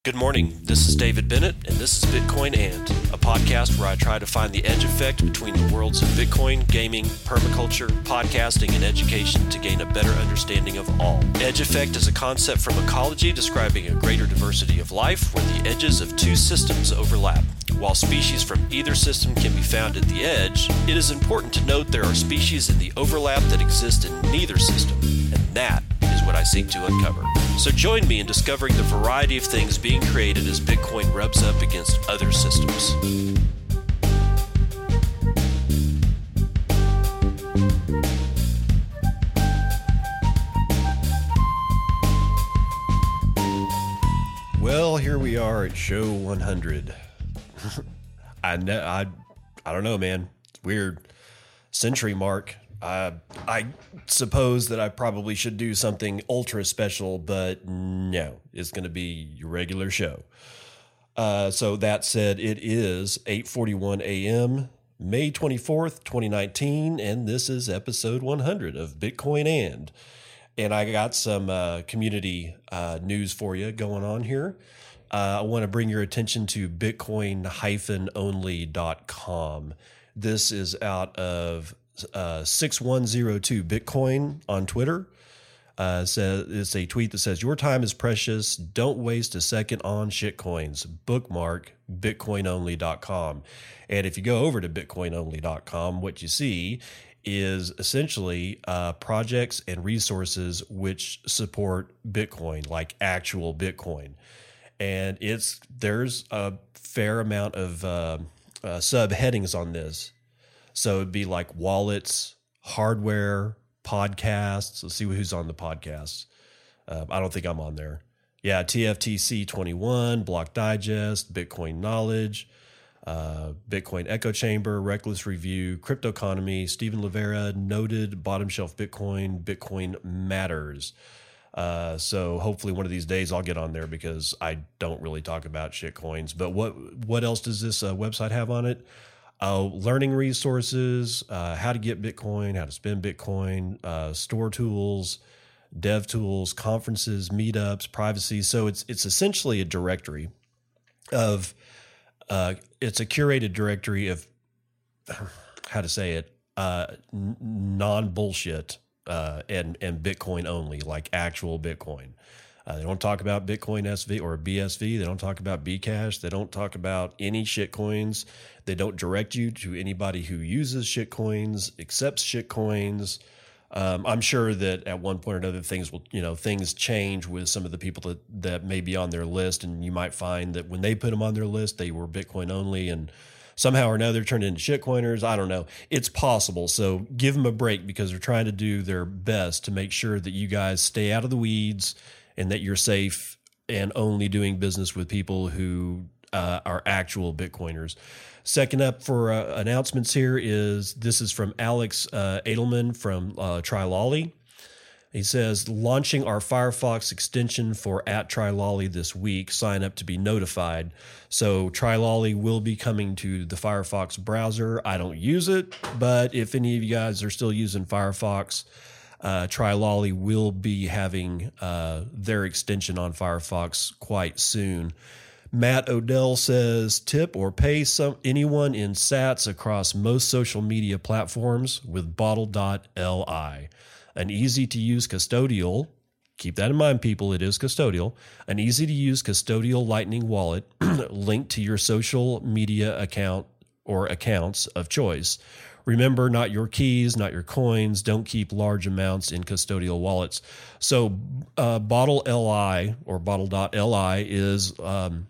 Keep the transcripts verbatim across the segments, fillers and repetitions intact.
Good morning. This is David Bennett, and this is Bitcoin And, a podcast where I try to find the edge effect between the worlds of Bitcoin, gaming, permaculture, podcasting, and education to gain a better understanding of all. Edge effect is a concept from ecology describing a greater diversity of life where the edges of two systems overlap. While species from either system can be found at the edge, it is important to note there are species in the overlap that exist in neither system, and that is what I seek to uncover. So join me in discovering the variety of things being created as Bitcoin rubs up against other systems. Well, here we are at show one hundred. I know, I, I don't know, man. It's weird. Century mark. Uh, I suppose that I probably should do something ultra special, but no, it's going to be your regular show. Uh, so that said, it is eight forty-one a.m., May twenty-fourth, twenty nineteen, and this is episode one hundred of Bitcoin And. And I got some uh, community uh, news for you going on here. Uh, I want to bring your attention to bitcoin only dot com. This is out of Uh, six one zero two Bitcoin on Twitter. Uh, says it's a tweet that says, "Your time is precious. Don't waste a second on shitcoins. Bookmark bitcoin only dot com." And if you go over to bitcoin only dot com, what you see is essentially uh, projects and resources which support Bitcoin, like actual Bitcoin. And it's there's a fair amount of uh, uh, subheadings on this. So it'd be like wallets, hardware, podcasts. Let's see who's on the podcasts. Uh, I don't think I'm on there. Yeah, T F T C twenty-one, Block Digest, Bitcoin Knowledge, uh, Bitcoin Echo Chamber, Reckless Review, Cryptoconomy, Stephen Livera, Noted, Bottom Shelf Bitcoin, Bitcoin Matters. Uh, so hopefully one of these days I'll get on there because I don't really talk about shit coins. But what what else does this uh, website have on it? Uh, learning resources, uh, how to get Bitcoin, how to spend Bitcoin, uh, store tools, dev tools, conferences, meetups, privacy. So it's it's essentially a directory of, uh, it's a curated directory of, how to say it, uh, n- non-bullshit uh, and, and Bitcoin only, like actual Bitcoin. Uh, they don't talk about Bitcoin S V or B S V. They don't talk about Bcash. They don't talk about any shitcoins. They don't direct you to anybody who uses shitcoins, accepts shitcoins. Um, I'm sure that at one point or another things will, you know, things change with some of the people that, that may be on their list. And you might find that when they put them on their list, they were Bitcoin only and somehow or another turned into shitcoiners. I don't know. It's possible. So give them a break because they're trying to do their best to make sure that you guys stay out of the weeds and that you're safe and only doing business with people who uh, are actual Bitcoiners. Second up for uh, announcements here is, this is from Alex uh, Edelman from uh, Trilolly. He says, launching our Firefox extension for at Trilolly this week. Sign up to be notified. So Trilolly will be coming to the Firefox browser. I don't use it, but if any of you guys are still using Firefox, Uh, Trilolly will be having uh, their extension on Firefox quite soon. Matt Odell says, tip or pay some anyone in sats across most social media platforms with bottle dot L I. An easy-to-use custodial, keep that in mind, people, it is custodial, an easy-to-use custodial Lightning wallet linked to your social media account or accounts of choice. Remember, not your keys, not your coins. Don't keep large amounts in custodial wallets. So uh, Bottle L I or bottle dot L I is um,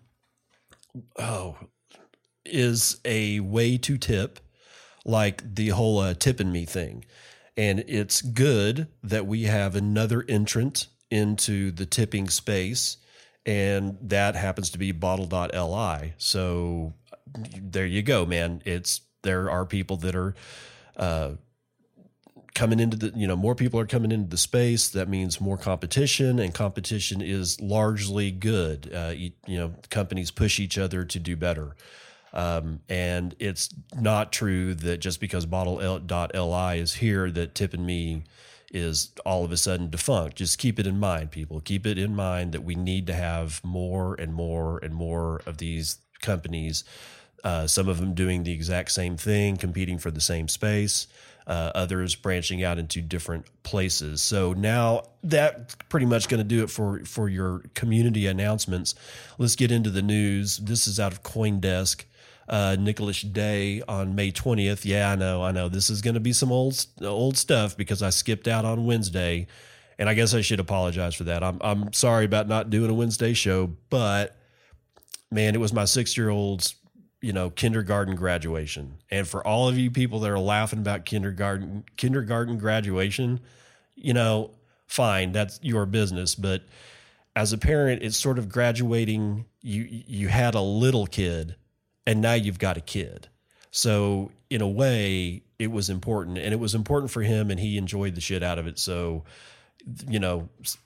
oh is a way to tip, like the whole uh, tipping me thing. And it's good that we have another entrant into the tipping space, and that happens to be bottle dot L I. So there you go, man. It's There are people that are uh, coming into the, you know, more people are coming into the space. That means more competition, and competition is largely good. Uh, you, you know, companies push each other to do better. Um, and it's not true that just because bottle dot L I is here that Tip and Me is all of a sudden defunct. Just keep it in mind, people. Keep it in mind that we need to have more and more and more of these companies, uh, some of them doing the exact same thing, competing for the same space, uh, others branching out into different places. So now that's pretty much going to do it for, for your community announcements. Let's get into the news. This is out of CoinDesk. Uh, Nicholas Day on May twentieth. Yeah, I know, I know. This is going to be some old old stuff because I skipped out on Wednesday, and I guess I should apologize for that. I'm I'm sorry about not doing a Wednesday show, but man, it was my six-year-old's, you know, kindergarten graduation. And for all of you people that are laughing about kindergarten kindergarten graduation, you know, fine, that's your business. But as a parent, it's sort of graduating. You you had a little kid, and now you've got a kid. So in a way, it was important, and it was important for him, and he enjoyed the shit out of it. So, you know,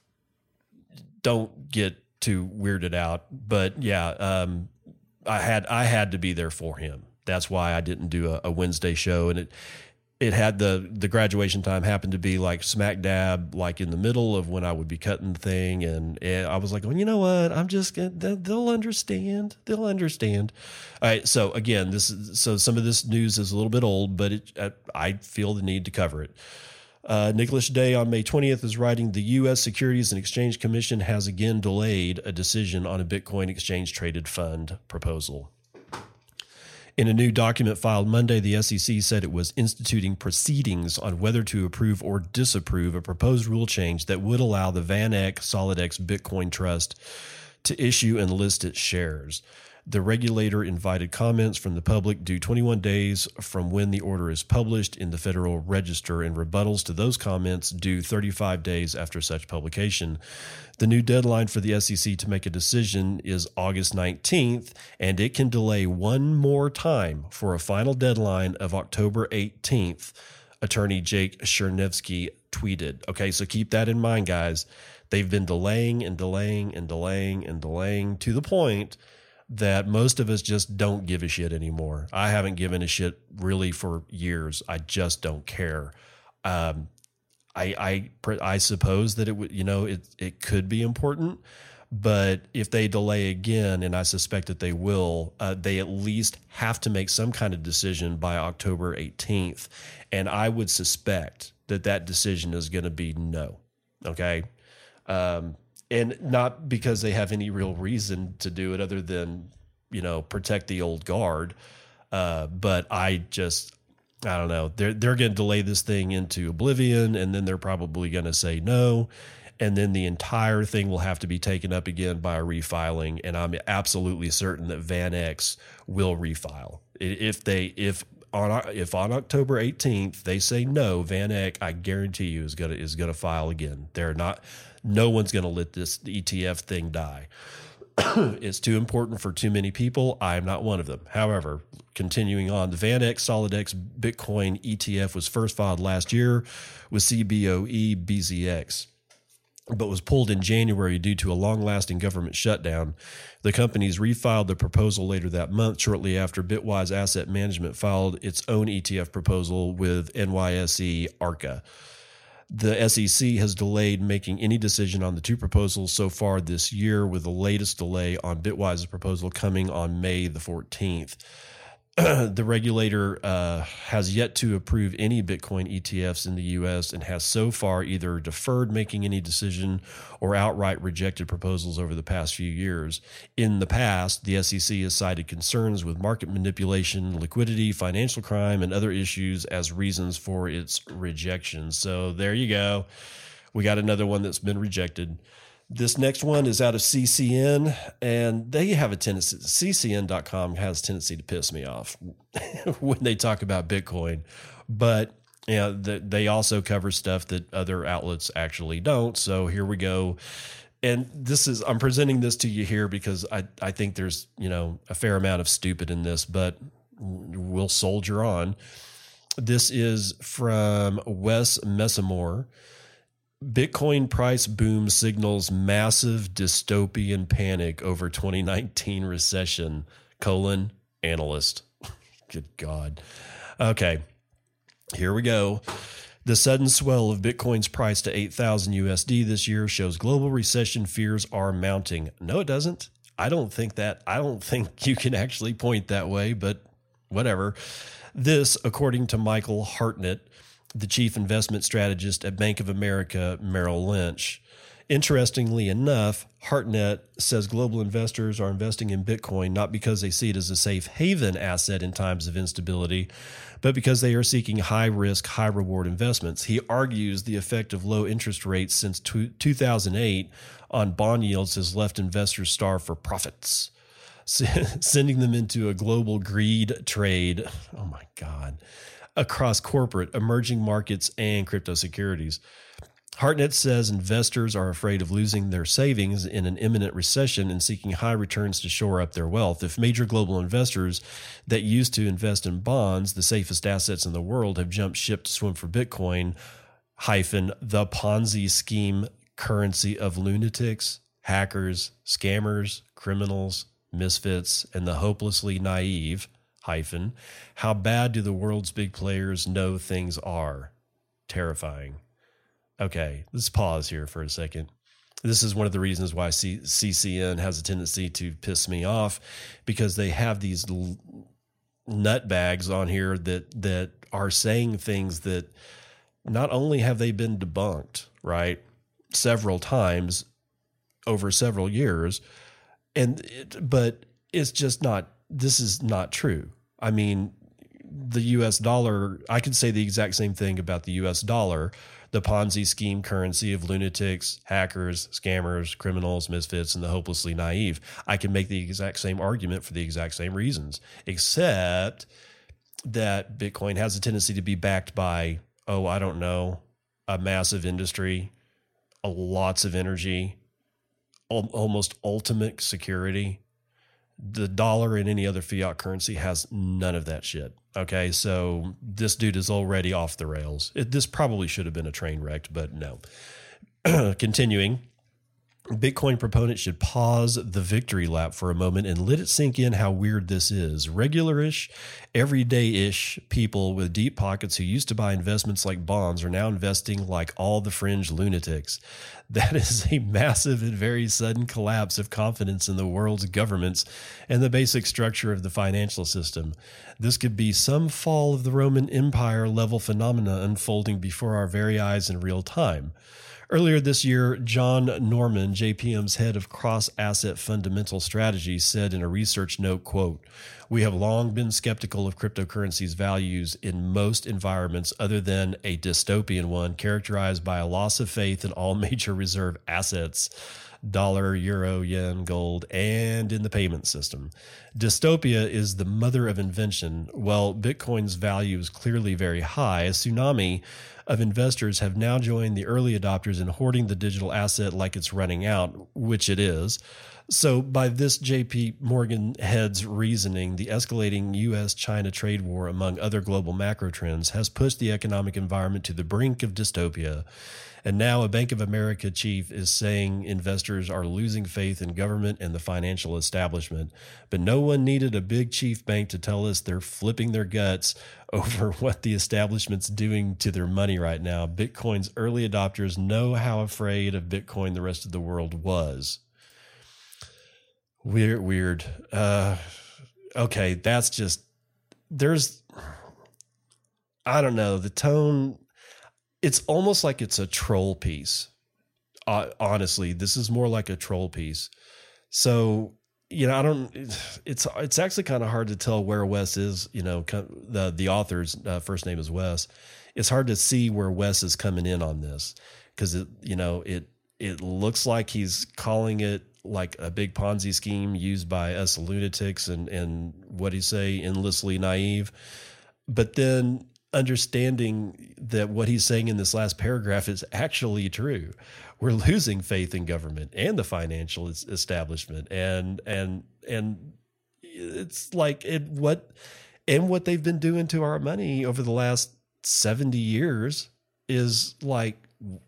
don't get too weirded out. But yeah, um, I had I had to be there for him. That's why I didn't do a, a Wednesday show, and it it had the the graduation time happened to be like smack dab, like in the middle of when I would be cutting the thing, and, and I was like, well, you know what? I'm just gonna, they'll understand. They'll understand. All right. So again, this is so some of this news is a little bit old, but it, I feel the need to cover it. Uh, Nicholas Day on May twentieth is writing, the U S Securities and Exchange Commission has again delayed a decision on a Bitcoin exchange traded fund proposal. In a new document filed Monday, the S E C said it was instituting proceedings on whether to approve or disapprove a proposed rule change that would allow the VanEck SolidX Bitcoin Trust to issue and list its shares. The regulator invited comments from the public due twenty-one days from when the order is published in the Federal Register, and rebuttals to those comments due thirty-five days after such publication. The new deadline for the S E C to make a decision is August nineteenth, and it can delay one more time for a final deadline of October eighteenth, attorney Jake Cherniavsky tweeted. Okay, so keep that in mind, guys. They've been delaying and delaying and delaying and delaying to the point that most of us just don't give a shit anymore. I haven't given a shit really for years. I just don't care. Um, I, I, I suppose that it would, you know, it, it could be important, but if they delay again, and I suspect that they will, uh, they at least have to make some kind of decision by October eighteenth. And I would suspect that that decision is going to be no. Okay. Um, And not because they have any real reason to do it other than, you know, protect the old guard. Uh, but I just, I don't know. They're, they're going to delay this thing into oblivion, and then they're probably going to say no. And then the entire thing will have to be taken up again by a refiling. And I'm absolutely certain that VanEck will refile. If they, if on, if on October eighteenth they say no, VanEck, I guarantee you is going to, is going to file again. They're not, no one's going to let this E T F thing die. It's too important for too many people. I'm not one of them. However, continuing on, the VanEck SolidX Bitcoin E T F was first filed last year with C B O E B Z X, but was pulled in January due to a long-lasting government shutdown. The companies refiled the proposal later that month, shortly after Bitwise Asset Management filed its own E T F proposal with N Y S E ARCA. The S E C has delayed making any decision on the two proposals so far this year, with the latest delay on Bitwise's proposal coming on May the fourteenth. The regulator uh, has yet to approve any Bitcoin E T Fs in the U S and has so far either deferred making any decision or outright rejected proposals over the past few years. In the past, the S E C has cited concerns with market manipulation, liquidity, financial crime, and other issues as reasons for its rejection. So there you go. We got another one that's been rejected. This next one is out of C C N, and they have a tendency, C C N dot com has a tendency to piss me off when they talk about Bitcoin. But you know, the, they also cover stuff that other outlets actually don't. So here we go. And this is, I'm presenting this to you here because I, I think there's, you know, a fair amount of stupid in this, but we'll soldier on. This is from Wes Messamore. Bitcoin price boom signals massive dystopian panic over twenty nineteen recession, colon, analyst. Good God. Okay, here we go. The sudden swell of Bitcoin's price to eight thousand U S D this year shows global recession fears are mounting. No, it doesn't. I don't think that. I don't think you can actually point that way, but whatever. This, according to Michael Hartnett, the chief investment strategist at Bank of America Merrill Lynch. Interestingly enough, Hartnett says global investors are investing in Bitcoin not because they see it as a safe haven asset in times of instability, but because they are seeking high-risk, high-reward investments. He argues the effect of low interest rates since two thousand eight on bond yields has left investors starved for profits, sending them into a global greed trade. Oh, my God. Across corporate, emerging markets, and crypto securities. Hartnett says investors are afraid of losing their savings in an imminent recession and seeking high returns to shore up their wealth. If major global investors that used to invest in bonds, the safest assets in the world, have jumped ship to swim for Bitcoin, hyphen, the Ponzi scheme currency of lunatics, hackers, scammers, criminals, misfits, and the hopelessly naive, hyphen, how bad do the world's big players know things are? Terrifying. Okay, let's pause here for a second. This is one of the reasons why C- CCN has a tendency to piss me off, because they have these l- nutbags on here that that are saying things that not only have they been debunked, right, several times over several years, and it, but it's just not. This is not true. I mean, the U S dollar. I could say the exact same thing about the U S dollar. The Ponzi scheme currency of lunatics, hackers, scammers, criminals, misfits, and the hopelessly naive. I can make the exact same argument for the exact same reasons, except that Bitcoin has a tendency to be backed by, oh, I don't know, a massive industry, a lots of energy, al- almost ultimate security. The dollar and any other fiat currency has none of that shit. Okay, so this dude is already off the rails. It, this probably should have been a train wreck, but no. Continuing, Bitcoin proponents should pause the victory lap for a moment and let it sink in how weird this is. Regular-ish, everyday-ish people with deep pockets who used to buy investments like bonds are now investing like all the fringe lunatics. That is a massive and very sudden collapse of confidence in the world's governments and the basic structure of the financial system. This could be some fall of the Roman Empire level phenomena unfolding before our very eyes in real time. Earlier this year, John Norman, J P M's head of cross-asset fundamental strategy, said in a research note, quote, "We have long been skeptical of cryptocurrency's values in most environments other than a dystopian one characterized by a loss of faith in all major reserve assets, dollar, euro, yen, gold, and in the payment system. Dystopia is the mother of invention. While Bitcoin's value is clearly very high, a tsunami of investors have now joined the early adopters in hoarding the digital asset like it's running out, which it is. So by this J P Morgan head's reasoning, the escalating U S China trade war, among other global macro trends, has pushed the economic environment to the brink of dystopia. And now a Bank of America chief is saying investors are losing faith in government and the financial establishment. But no one needed a big chief bank to tell us they're flipping their guts over what the establishment's doing to their money right now. Bitcoin's early adopters know how afraid of Bitcoin the rest of the world was." Weird, weird. Uh, okay, that's just, there's, I don't know, the tone, it's almost like it's a troll piece. Uh, honestly, this is more like a troll piece. So, you know, I don't, it's, it's actually kind of hard to tell where Wes is, you know, the, the author's uh, first name is Wes. It's hard to see where Wes is coming in on this because it, you know, it, it looks like he's calling it like a big Ponzi scheme used by us lunatics and, and what do you say, endlessly naive. But then understanding that what he's saying in this last paragraph is actually true. We're losing faith in government and the financial establishment. And, and, and it's like it, what, and what they've been doing to our money over the last seventy years is like,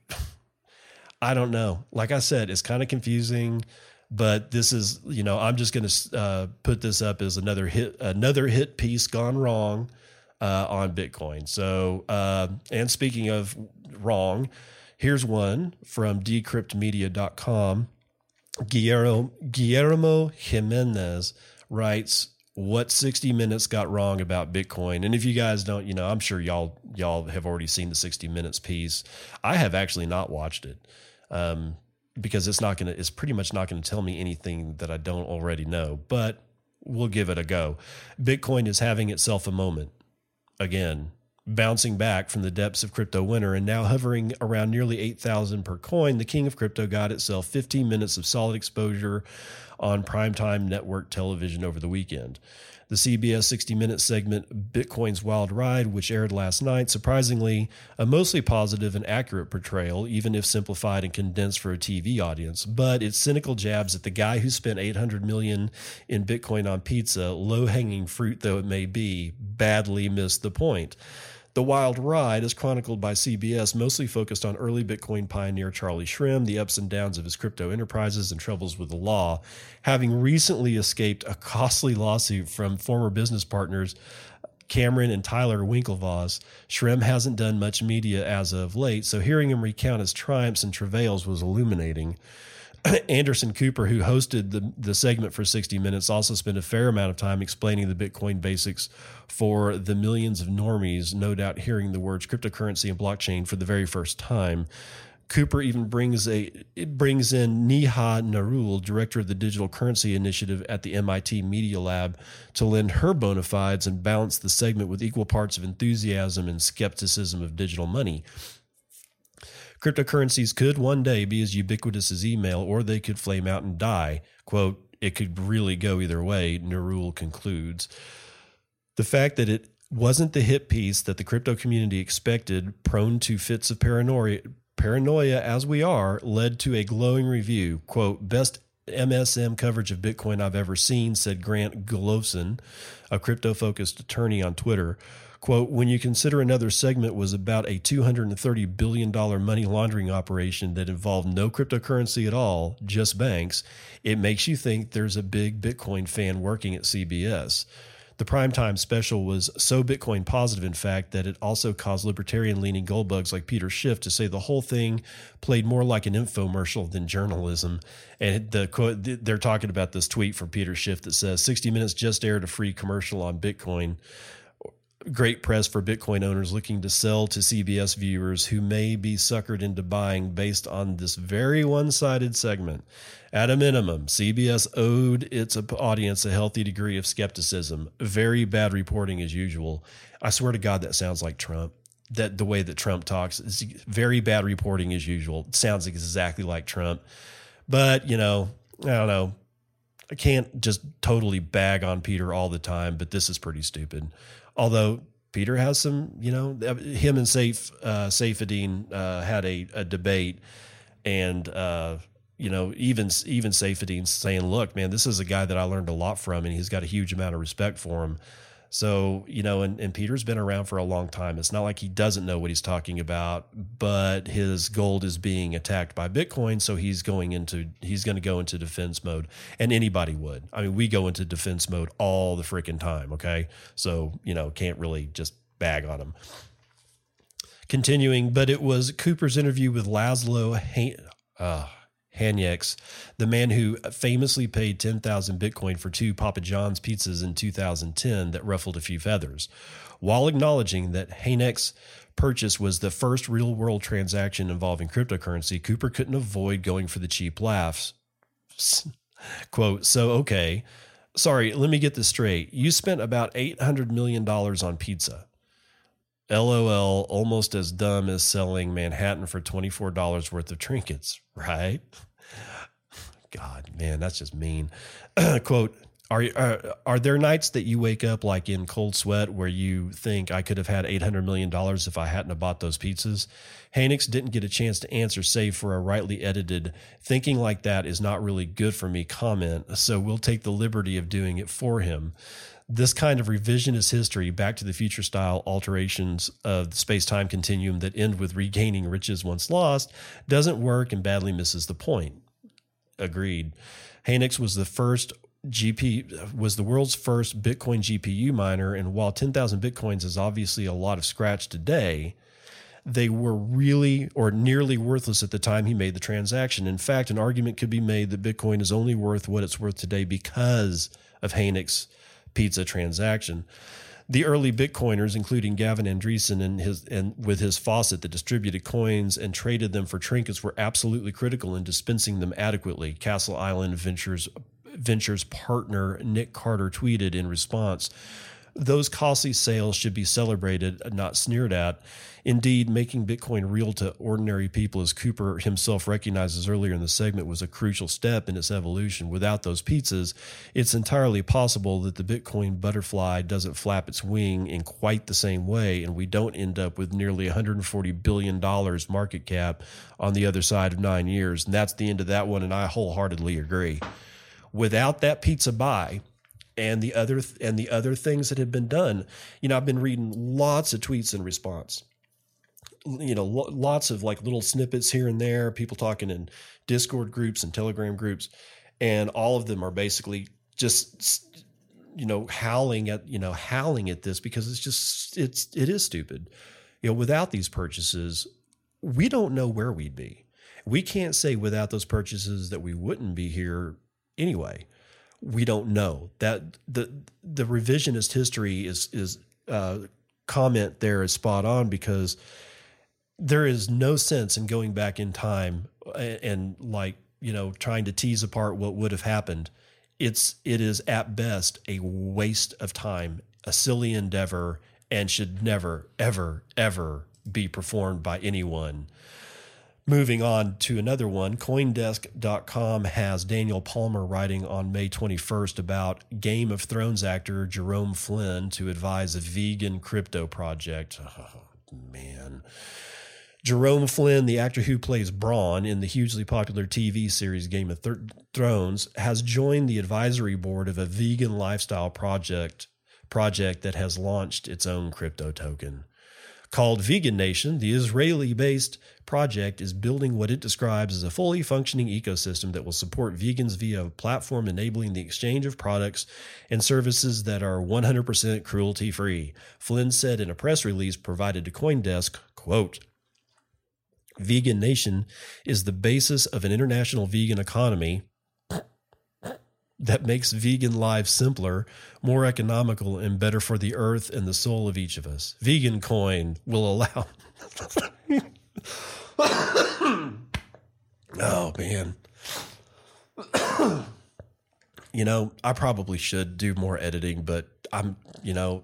I don't know. Like I said, it's kind of confusing, but this is, you know, I'm just going to uh, put this up as another hit, another hit piece gone wrong. uh, on Bitcoin. So, uh, and speaking of wrong, here's one from decrypt media dot com. Guillermo, Guillermo Jimenez writes, what sixty minutes got wrong about Bitcoin. And if you guys don't, you know, I'm sure y'all y'all have already seen the sixty minutes piece. I have actually not watched it um, because it's not going to, it's pretty much not going to tell me anything that I don't already know, but we'll give it a go. Bitcoin is having itself a moment again, bouncing back from the depths of crypto winter and now hovering around nearly eight thousand per coin. The king of crypto got itself fifteen minutes of solid exposure on primetime network television over the weekend. The C B S sixty minute segment, Bitcoin's Wild Ride, which aired last night, surprisingly, a mostly positive and accurate portrayal, even if simplified and condensed for a T V audience. But its cynical jabs at the guy who spent eight hundred million dollars in Bitcoin on pizza, low-hanging fruit though it may be, badly missed the point. The Wild Ride, as chronicled by C B S, mostly focused on early Bitcoin pioneer Charlie Shrem, the ups and downs of his crypto enterprises and troubles with the law. Having recently escaped a costly lawsuit from former business partners Cameron and Tyler Winklevoss, Shrem hasn't done much media as of late, so hearing him recount his triumphs and travails was illuminating. Anderson Cooper, who hosted the, the segment for sixty minutes, also spent a fair amount of time explaining the Bitcoin basics for the millions of normies, no doubt hearing the words cryptocurrency and blockchain for the very first time. Cooper even brings a it brings in Neha Narul, director of the Digital Currency Initiative at the M I T Media Lab, to lend her bona fides and balance the segment with equal parts of enthusiasm and skepticism of digital money. Cryptocurrencies could one day be as ubiquitous as email, or they could flame out and die. Quote, it could really go either way, Narul concludes. The fact that it wasn't the hit piece that the crypto community expected, prone to fits of paranoia, paranoia as we are, led to a glowing review. Quote, best M S M coverage of Bitcoin I've ever seen, said Grant Golovson, a crypto-focused attorney on Twitter. Quote, when you consider another segment was about a two hundred thirty billion dollars money laundering operation that involved no cryptocurrency at all, just banks, it makes you think there's a big Bitcoin fan working at C B S. The primetime special was so Bitcoin positive, in fact, that it also caused libertarian-leaning goldbugs like Peter Schiff to say the whole thing played more like an infomercial than journalism. And the quote, they're talking about this tweet from Peter Schiff that says, sixty minutes just aired a free commercial on Bitcoin. Great press for Bitcoin owners looking to sell to C B S viewers who may be suckered into buying based on this very one-sided segment. At a minimum, C B S owed its audience a healthy degree of skepticism. Very bad reporting as usual. I swear to God, that sounds like Trump. That the way that Trump talks is very bad reporting as usual. It sounds exactly like Trump. But, you know, I don't know. I can't just totally bag on Peter all the time, but this is pretty stupid. Although Peter has some, you know, him and Saif, uh, Saifedean uh, had a, a debate, and, uh, you know, even even Saifedean saying, look, man, this is a guy that I learned a lot from, and he's got a huge amount of respect for him. So, you know, and, and Peter's been around for a long time. It's not like he doesn't know what he's talking about, but his gold is being attacked by Bitcoin. So he's going into, he's going to go into defense mode, and anybody would. I mean, we go into defense mode all the freaking time. Okay. So, you know, can't really just bag on him. Continuing, but it was Cooper's interview with Laszlo Han- uh, Hanyecks, the man who famously paid ten thousand Bitcoin for two Papa John's pizzas in two thousand ten, that ruffled a few feathers. While acknowledging that Hanyecks' purchase was the first real-world transaction involving cryptocurrency, Cooper couldn't avoid going for the cheap laughs. Quote, so, okay, sorry, let me get this straight. You spent about eight hundred million dollars on pizza. LOL, almost as dumb as selling Manhattan for twenty-four dollars worth of trinkets, right? God, man, that's just mean. Quote, are, are are there nights that you wake up like in cold sweat where you think I could have had eight hundred million dollars if I hadn't have bought those pizzas? Hanyecks didn't get a chance to answer, save for a rightly edited, thinking like that is not really good for me comment, so we'll take the liberty of doing it for him. This kind of revisionist history, Back to the Future style alterations of the space-time continuum that end with regaining riches once lost, doesn't work and badly misses the point. Agreed. Hanyecks was the first G P was the world's first Bitcoin G P U miner, and while ten thousand Bitcoins is obviously a lot of scratch today, they were really or nearly worthless at the time he made the transaction. In fact, an argument could be made that Bitcoin is only worth what it's worth today because of Heynick's pizza transaction. The early Bitcoiners, including Gavin Andresen and his and with his faucet that distributed coins and traded them for trinkets, were absolutely critical in dispensing them adequately. Castle Island Ventures Ventures partner Nick Carter tweeted in response, "Those costly sales should be celebrated, not sneered at. Indeed, making Bitcoin real to ordinary people, as Cooper himself recognizes earlier in the segment, was a crucial step in its evolution. Without those pizzas, it's entirely possible that the Bitcoin butterfly doesn't flap its wing in quite the same way, and we don't end up with nearly one hundred forty billion dollars market cap on the other side of nine years. And that's the end of that one, and I wholeheartedly agree. Without that pizza buy, and the other and the other things that have been done, you know, I've been reading lots of tweets in response. You know, lo- lots of like little snippets here and there, people talking in Discord groups and Telegram groups, and all of them are basically just, you know, howling at, you know, howling at this because it's just, it's, it is stupid. You know, without these purchases, we don't know where we'd be. We can't say without those purchases that we wouldn't be here anyway. We don't know. That the the revisionist history is is uh, comment there is spot on, because there is no sense in going back in time and, and like, you know, trying to tease apart what would have happened. It's it is at best a waste of time, a silly endeavor, and should never, ever, ever be performed by anyone. Moving on to another one, Coindesk dot com has Daniel Palmer writing on May twenty-first about Game of Thrones actor Jerome Flynn to advise a vegan crypto project. Oh, man. Jerome Flynn, the actor who plays Bronn in the hugely popular T V series Game of Th- Thrones, has joined the advisory board of a vegan lifestyle project project that has launched its own crypto token. Called Vegan Nation, the Israeli-based project is building what it describes as a fully functioning ecosystem that will support vegans via a platform enabling the exchange of products and services that are one hundred percent cruelty-free. Flynn said in a press release provided to Coindesk, quote, "Vegan Nation is the basis of an international vegan economy that makes vegan lives simpler, more economical, and better for the earth and the soul of each of us. Vegan Coin will allow..." Oh, man. You know, I probably should do more editing, but I'm, you know...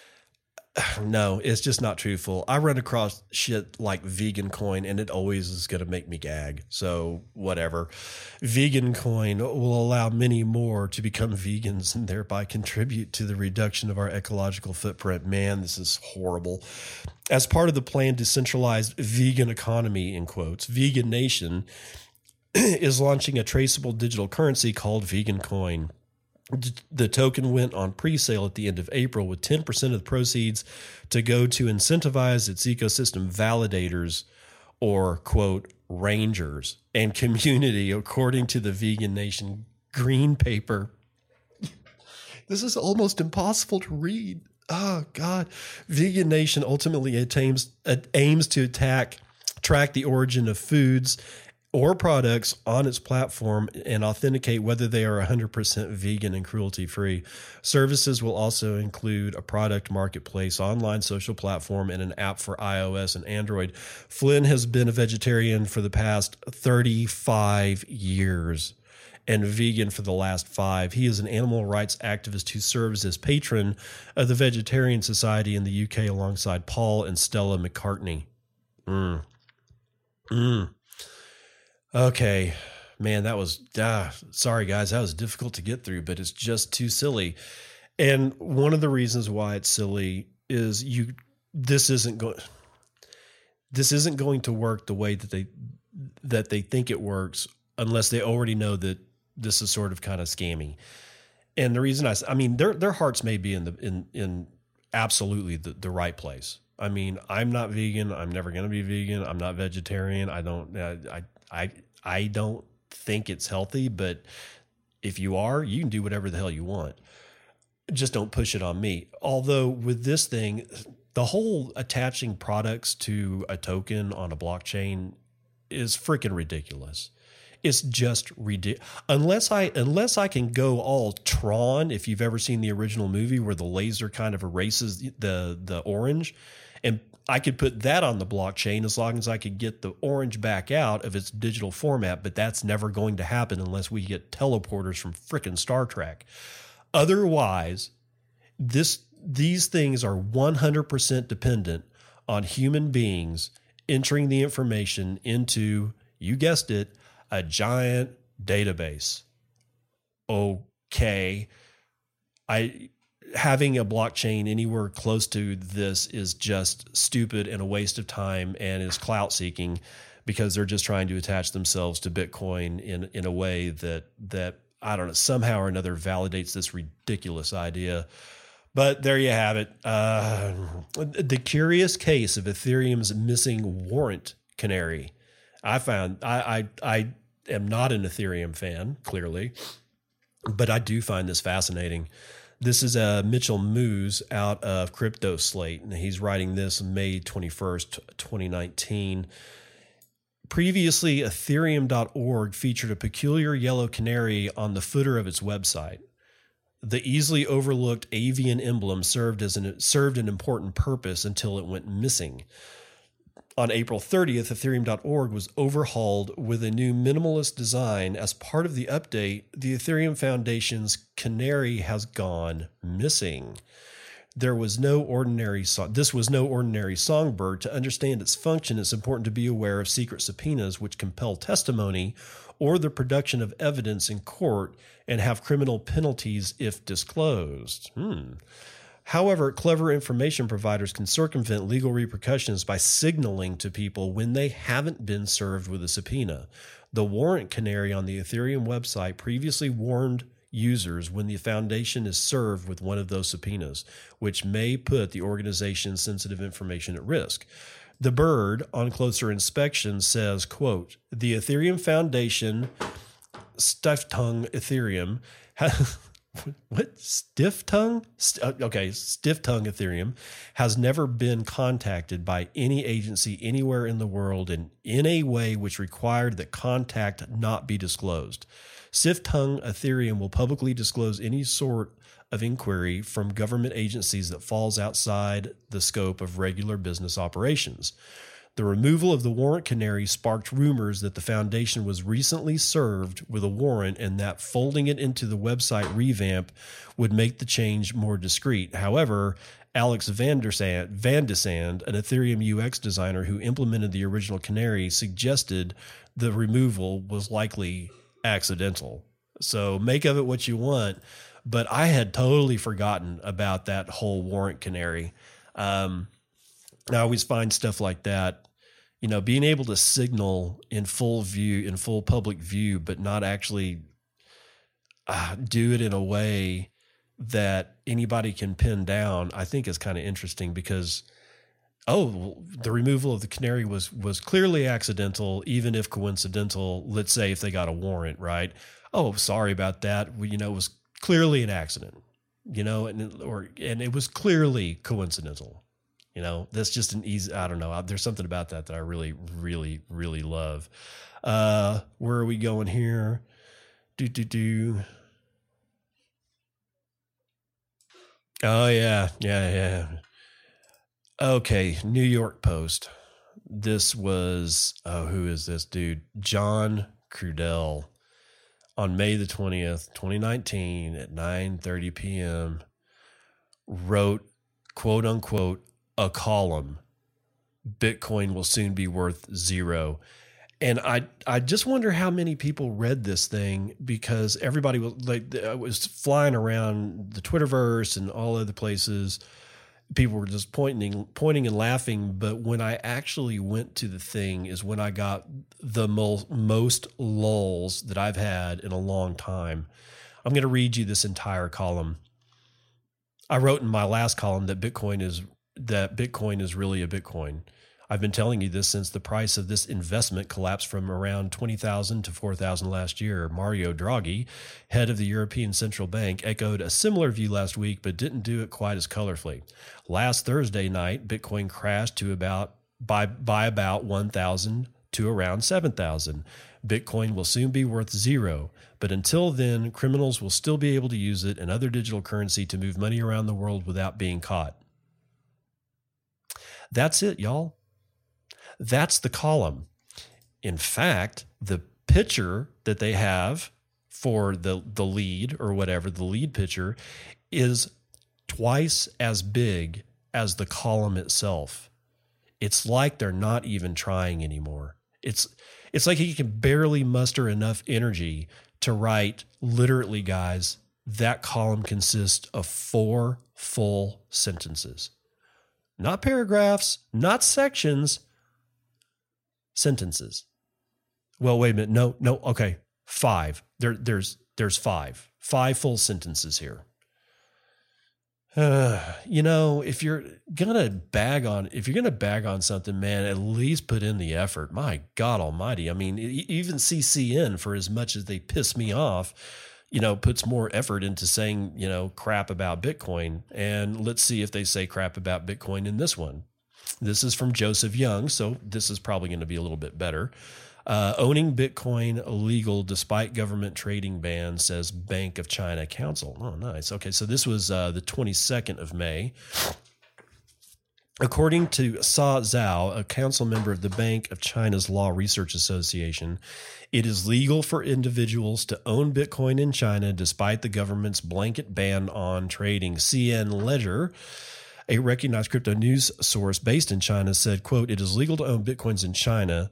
No, it's just not truthful. I run across shit like Vegan Coin, and it always is going to make me gag. So whatever. Vegan Coin will allow many more to become vegans and thereby contribute to the reduction of our ecological footprint. Man, this is horrible. As part of the planned decentralized vegan economy, in quotes, Vegan Nation is launching a traceable digital currency called Vegan Coin. The token went on pre-sale at the end of April, with ten percent of the proceeds to go to incentivize its ecosystem validators, or, quote, rangers, and community, according to the Vegan Nation green paper. This is almost impossible to read. Oh, God. Vegan Nation ultimately aims, aims to attack, track the origin of foods or products on its platform and authenticate whether they are one hundred percent vegan and cruelty-free. Services will also include a product marketplace, online social platform, and an app for iOS and Android. Flynn has been a vegetarian for the past thirty-five years and vegan for the last five. He is an animal rights activist who serves as patron of the Vegetarian Society in the U K alongside Paul and Stella McCartney. Mm. Mm. Okay, man, that was, ah, sorry guys, that was difficult to get through, but it's just too silly. And one of the reasons why it's silly is you, this isn't going, this isn't going to work the way that they, that they think it works, unless they already know that this is sort of kind of scammy. And the reason I, I mean, their, their hearts may be in the, in, in absolutely the, the right place. I mean, I'm not vegan. I'm never going to be vegan. I'm not vegetarian. I don't, I, I, I, I don't think it's healthy, but If you are, you can do whatever the hell you want. Just don't push it on me. Although with this thing, the whole attaching products to a token on a blockchain is freaking ridiculous. It's just ridiculous. Unless I unless I can go all Tron, if you've ever seen the original movie where the laser kind of erases the the orange, and I could put that on the blockchain as long as I could get the orange back out of its digital format, but that's never going to happen unless we get teleporters from frickin' Star Trek. Otherwise, this these things are one hundred percent dependent on human beings entering the information into, you guessed it, a giant database. Okay. I having a blockchain anywhere close to this is just stupid and a waste of time and is clout seeking because they're just trying to attach themselves to Bitcoin in, in a way that, that I don't know, somehow or another validates this ridiculous idea. But there you have it. Uh, the curious case of Ethereum's missing warrant canary. I found I, I I am not an Ethereum fan, clearly, but I do find this fascinating. This is uh, Mitchell Moose out of Crypto Slate, and he's writing this May twenty-first, twenty nineteen. Previously, Ethereum dot org featured a peculiar yellow canary on the footer of its website. The easily overlooked avian emblem served as an served an important purpose until it went missing. On April thirtieth, Ethereum dot org was overhauled with a new minimalist design. As part of the update, the Ethereum Foundation's canary has gone missing. There was no ordinary so- this was no ordinary songbird. To understand its function, it's important to be aware of secret subpoenas which compel testimony or the production of evidence in court and have criminal penalties if disclosed. Hmm. However, clever information providers can circumvent legal repercussions by signaling to people when they haven't been served with a subpoena. The warrant canary on the Ethereum website previously warned users when the foundation is served with one of those subpoenas, which may put the organization's sensitive information at risk. The bird, on closer inspection, says, quote, "The Ethereum Foundation, Stiftung Ethereum, has..." What? Stiff tongue? St- okay, stiff tongue Ethereum has never been contacted by any agency anywhere in the world in, in a way which required that contact not be disclosed. Stiff tongue Ethereum will publicly disclose any sort of inquiry from government agencies that falls outside the scope of regular business operations. The removal of the warrant canary sparked rumors that the foundation was recently served with a warrant and that folding it into the website revamp would make the change more discreet. However, Alex Vandersand, Vandesand, an Ethereum U X designer who implemented the original canary, suggested the removal was likely accidental. So make of it what you want, but I had totally forgotten about that whole warrant canary. Um, I always find stuff like that. You know, being able to signal in full view, in full public view, but not actually uh, do it in a way that anybody can pin down, I think is kind of interesting because, oh, the removal of the canary was was clearly accidental, even if coincidental. Let's say if they got a warrant, right? Oh, sorry about that. Well, you know, it was clearly an accident, you know, and or and it was clearly coincidental. You know, that's just an easy, I don't know. There's something about that that I really, really, really love. Uh, where are we going here? Do, do, do. Oh, yeah. Yeah, yeah. Okay. New York Post. This was, oh, who is this dude? John Crudell on May the twentieth, twenty nineteen at nine thirty p.m. wrote, quote unquote, a column, Bitcoin will soon be worth zero. And I I just wonder how many people read this thing because everybody was like, was flying around the Twitterverse and all other places. People were just pointing, pointing and laughing. But when I actually went to the thing is when I got the mo- most lulls that I've had in a long time. I'm going to read you this entire column. I wrote in my last column that Bitcoin is that Bitcoin is really a Bitcoin. I've been telling you this since the price of this investment collapsed from around twenty thousand to four thousand last year. Mario Draghi, head of the European Central Bank, echoed a similar view last week, but didn't do it quite as colorfully. Last Thursday night, Bitcoin crashed to about by, by about one thousand to around seven thousand. Bitcoin will soon be worth zero, but until then, criminals will still be able to use it and other digital currency to move money around the world without being caught. That's it, y'all. That's the column. In fact, the picture that they have for the, the lead or whatever, the lead picture, is twice as big as the column itself. It's like they're not even trying anymore. It's it's like he can barely muster enough energy to write, literally, guys, that column consists of four full sentences. Not paragraphs, not sections, sentences. Well, wait a minute. No, no. Okay. Five. There, there's, there's five, five full sentences here. Uh, you know, if you're gonna bag on, if you're gonna bag on something, man, at least put in the effort. My God Almighty! I mean, even C C N, for as much as they piss me off, you know, puts more effort into saying, you know, crap about Bitcoin. And let's see if they say crap about Bitcoin in this one. This is from Joseph Young, so this is probably going to be a little bit better. Uh, owning Bitcoin illegal despite government trading ban, says Bank of China Council. Oh, nice. Okay, so this was uh, the twenty-second of May. According to Sa Zhao, a council member of the Bank of China's Law Research Association, it is legal for individuals to own Bitcoin in China despite the government's blanket ban on trading. C N Ledger, a recognized crypto news source based in China, said, quote, it is legal to own Bitcoins in China.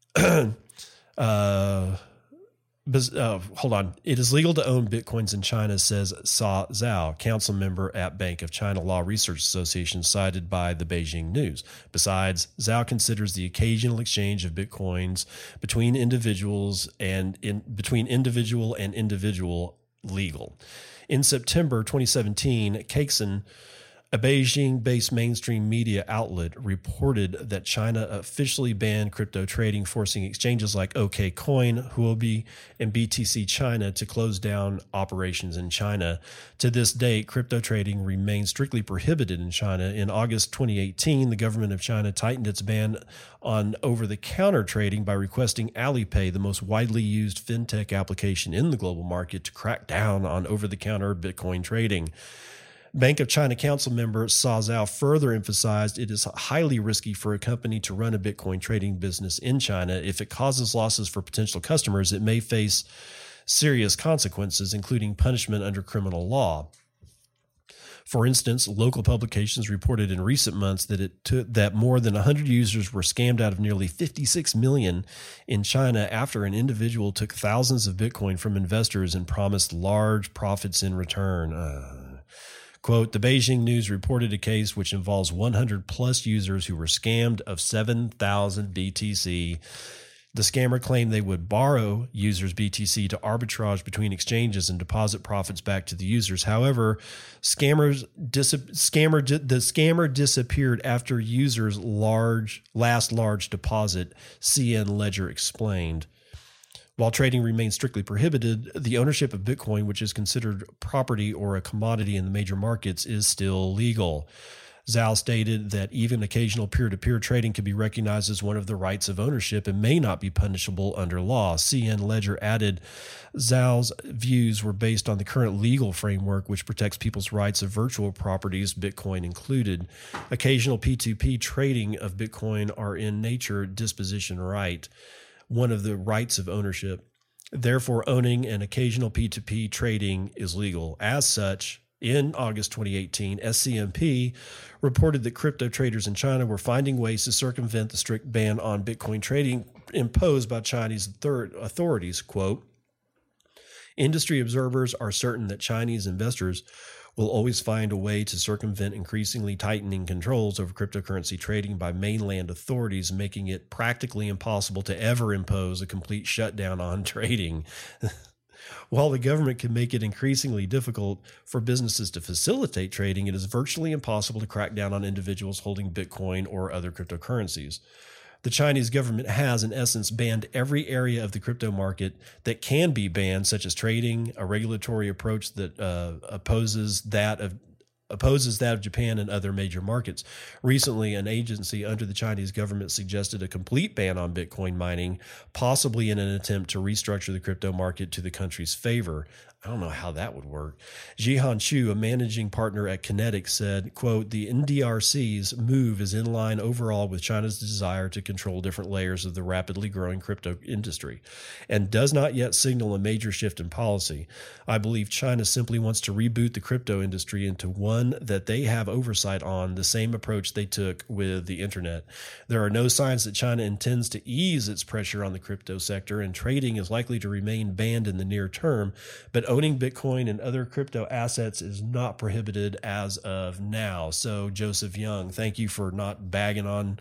uh, uh, hold on. It is legal to own Bitcoins in China, says Sa Zhao, council member at Bank of China Law Research Association, cited by the Beijing News. Besides, Zhao considers the occasional exchange of Bitcoins between individuals and in between individual and individual legal. In September twenty seventeen, Caixin, a Beijing-based mainstream media outlet, reported that China officially banned crypto trading, forcing exchanges like OKCoin, Huobi, and B T C China to close down operations in China. To this date, crypto trading remains strictly prohibited in China. In August twenty eighteen, the government of China tightened its ban on over-the-counter trading by requesting Alipay, the most widely used fintech application in the global market, to crack down on over-the-counter Bitcoin trading. Bank of China Council member Sa Zhao further emphasized it is highly risky for a company to run a Bitcoin trading business in China. If it causes losses for potential customers, it may face serious consequences, including punishment under criminal law. For instance, local publications reported in recent months that it took, that more than one hundred users were scammed out of nearly fifty-six million in China after an individual took thousands of Bitcoin from investors and promised large profits in return. Uh, Quote, the Beijing News reported a case which involves one hundred plus users who were scammed of seven thousand B T C. The scammer claimed they would borrow users' B T C to arbitrage between exchanges and deposit profits back to the users. However, scammers dis- scammer the scammer disappeared after users' large last large deposit, C N Ledger explained. While trading remains strictly prohibited, the ownership of Bitcoin, which is considered property or a commodity in the major markets, is still legal. Zhao stated that even occasional peer-to-peer trading can be recognized as one of the rights of ownership and may not be punishable under law. C N Ledger added Zhao's views were based on the current legal framework, which protects people's rights of virtual properties, Bitcoin included. Occasional P two P trading of Bitcoin are in nature disposition right, one of the rights of ownership. Therefore, owning an occasional P two P trading is legal. As such, in August twenty eighteen, S C M P reported that crypto traders in China were finding ways to circumvent the strict ban on Bitcoin trading imposed by Chinese authorities. Quote, industry observers are certain that Chinese investors will always find a way to circumvent increasingly tightening controls over cryptocurrency trading by mainland authorities, making it practically impossible to ever impose a complete shutdown on trading. While the government can make it increasingly difficult for businesses to facilitate trading, it is virtually impossible to crack down on individuals holding Bitcoin or other cryptocurrencies. The Chinese government has, in essence, banned every area of the crypto market that can be banned, such as trading, a regulatory approach that uh, opposes that of opposes that of Japan and other major markets. Recently, an agency under the Chinese government suggested a complete ban on Bitcoin mining, possibly in an attempt to restructure the crypto market to the country's favor. I don't know how that would work. Jihan Chu, a managing partner at Kinetic, said, quote, the N D R C's move is in line overall with China's desire to control different layers of the rapidly growing crypto industry and does not yet signal a major shift in policy. I believe China simply wants to reboot the crypto industry into one that they have oversight on, the same approach they took with the internet. There are no signs that China intends to ease its pressure on the crypto sector, and trading is likely to remain banned in the near term, but owning Bitcoin and other crypto assets is not prohibited as of now. So, Joseph Young, thank you for not bagging on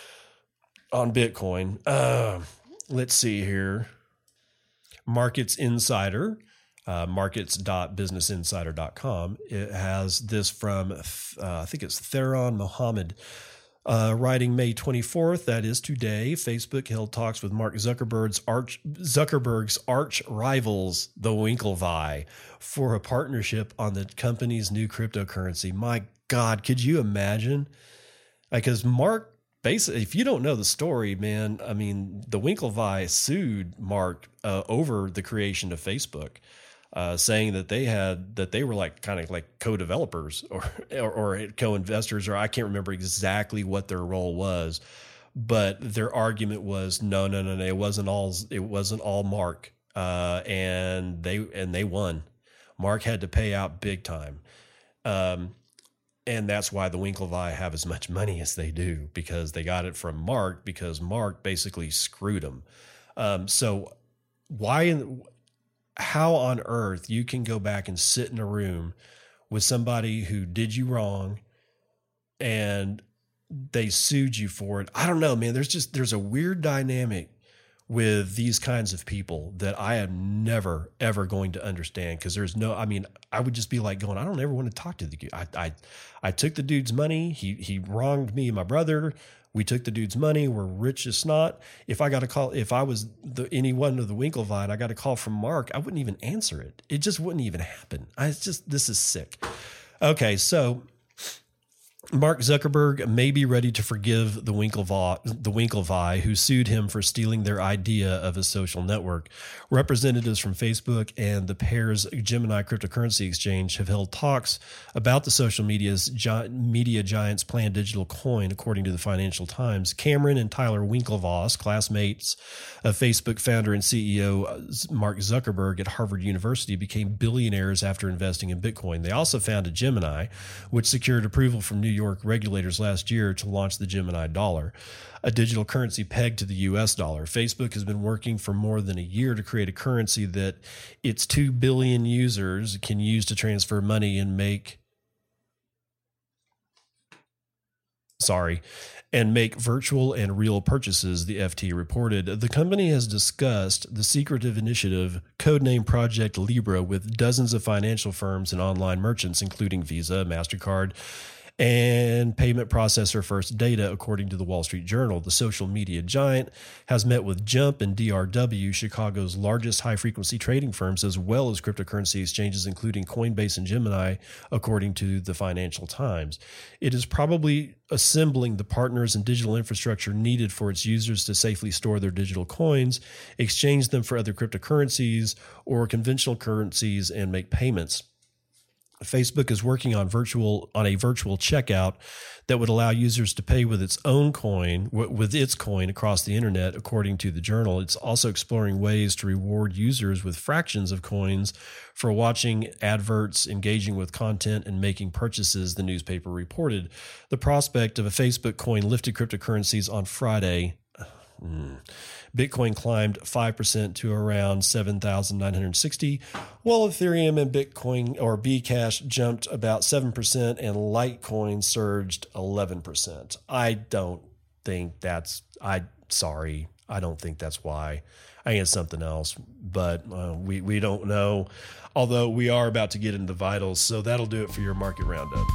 on Bitcoin. Uh, let's see here. Markets Insider, uh, markets dot business insider dot com. It has this from, uh, I think it's Theron Mohammed. Uh, writing May twenty-fourth, that is today, Facebook held talks with Mark Zuckerberg's arch, Zuckerberg's arch rivals, the Winklevi, for a partnership on the company's new cryptocurrency. My God, could you imagine? Because Mark, basically, if you don't know the story, man, I mean, the Winklevi sued Mark uh, over the creation of Facebook. Uh, saying that they had that they were like kind of like co-developers or, or or co-investors, or I can't remember exactly what their role was, but their argument was no, no, no, no, it wasn't all it wasn't all Mark, uh, and they and they won. Mark had to pay out big time, um, and that's why the Winklevi have as much money as they do, because they got it from Mark, because Mark basically screwed them. Um, so why in how on earth you can go back and sit in a room with somebody who did you wrong and they sued you for it? I don't know, man. There's just, there's a weird dynamic with these kinds of people that I am never, ever going to understand. Cause there's no, I mean, I would just be like going, I don't ever want to talk to the dude. I, I, I took the dude's money. He, he wronged me and my brother. We took the dude's money. We're rich as snot. If I got a call, if I was the, any one of the Winklevi and I got a call from Mark, I wouldn't even answer it. It just wouldn't even happen. I it's just, this is sick. Okay. So Mark Zuckerberg may be ready to forgive the Winklevi, the Winklevi who sued him for stealing their idea of a social network. Representatives from Facebook and the pair's Gemini cryptocurrency exchange have held talks about the social media's gi- media giant's planned digital coin, according to the Financial Times. Cameron and Tyler Winklevoss, classmates of Facebook founder and C E O Mark Zuckerberg at Harvard University, became billionaires after investing in Bitcoin. They also founded Gemini, which secured approval from New York regulators last year to launch the Gemini dollar, a digital currency pegged to the U S dollar. Facebook has been working for more than a year to create a currency that its two billion users can use to transfer money and make sorry, and make virtual and real purchases, the F T reported. The company has discussed the secretive initiative, codenamed Project Libra, with dozens of financial firms and online merchants, including Visa, MasterCard, and payment processor First Data, according to the Wall Street Journal. The social media giant has met with Jump and D R W, Chicago's largest high-frequency trading firms, as well as cryptocurrency exchanges, including Coinbase and Gemini, according to the Financial Times. It is probably assembling the partners and digital infrastructure needed for its users to safely store their digital coins, exchange them for other cryptocurrencies or conventional currencies, and make payments. Facebook is working on virtual on a virtual checkout that would allow users to pay with its own coin, with its coin across the internet, according to the Journal. It's also exploring ways to reward users with fractions of coins for watching adverts, engaging with content, and making purchases, the newspaper reported. The prospect of a Facebook coin lifted cryptocurrencies on Friday. Mm. Bitcoin climbed five percent to around seven thousand nine hundred sixty, while Ethereum and Bitcoin or Bcash jumped about seven percent and Litecoin surged eleven percent. I don't think that's, I sorry, I don't think that's why. I think it's something else, but uh, we, we don't know, although we are about to get into the vitals. So that'll do it for your market roundup.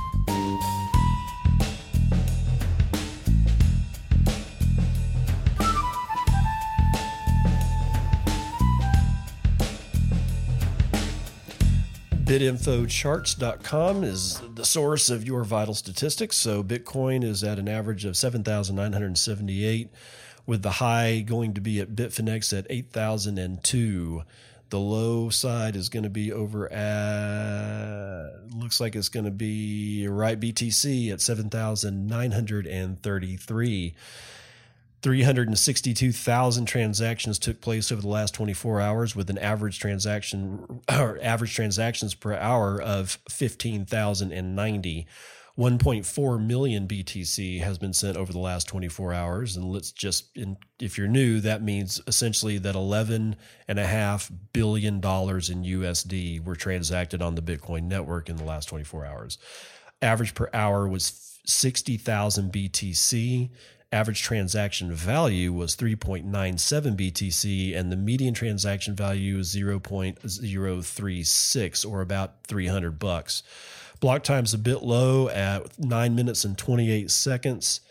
bit info charts dot com is the source of your vital statistics. So Bitcoin is at an average of seven thousand nine hundred seventy-eight, with the high going to be at Bitfinex at eight thousand two. The low side is going to be over at, looks like it's going to be right B T C at seven thousand nine hundred thirty-three. three hundred sixty-two thousand transactions took place over the last twenty-four hours, with an average transaction or average transactions per hour of fifteen thousand ninety. one point four million B T C has been sent over the last twenty-four hours. And let's just, if you're new, that means essentially that eleven and a half billion dollars in U S D were transacted on the Bitcoin network in the last twenty-four hours. Average per hour was sixty thousand B T C. Average transaction value was three point nine seven B T C, and the median transaction value is zero point zero three six, or about three hundred bucks. Block time's a bit low at nine minutes and twenty-eight seconds,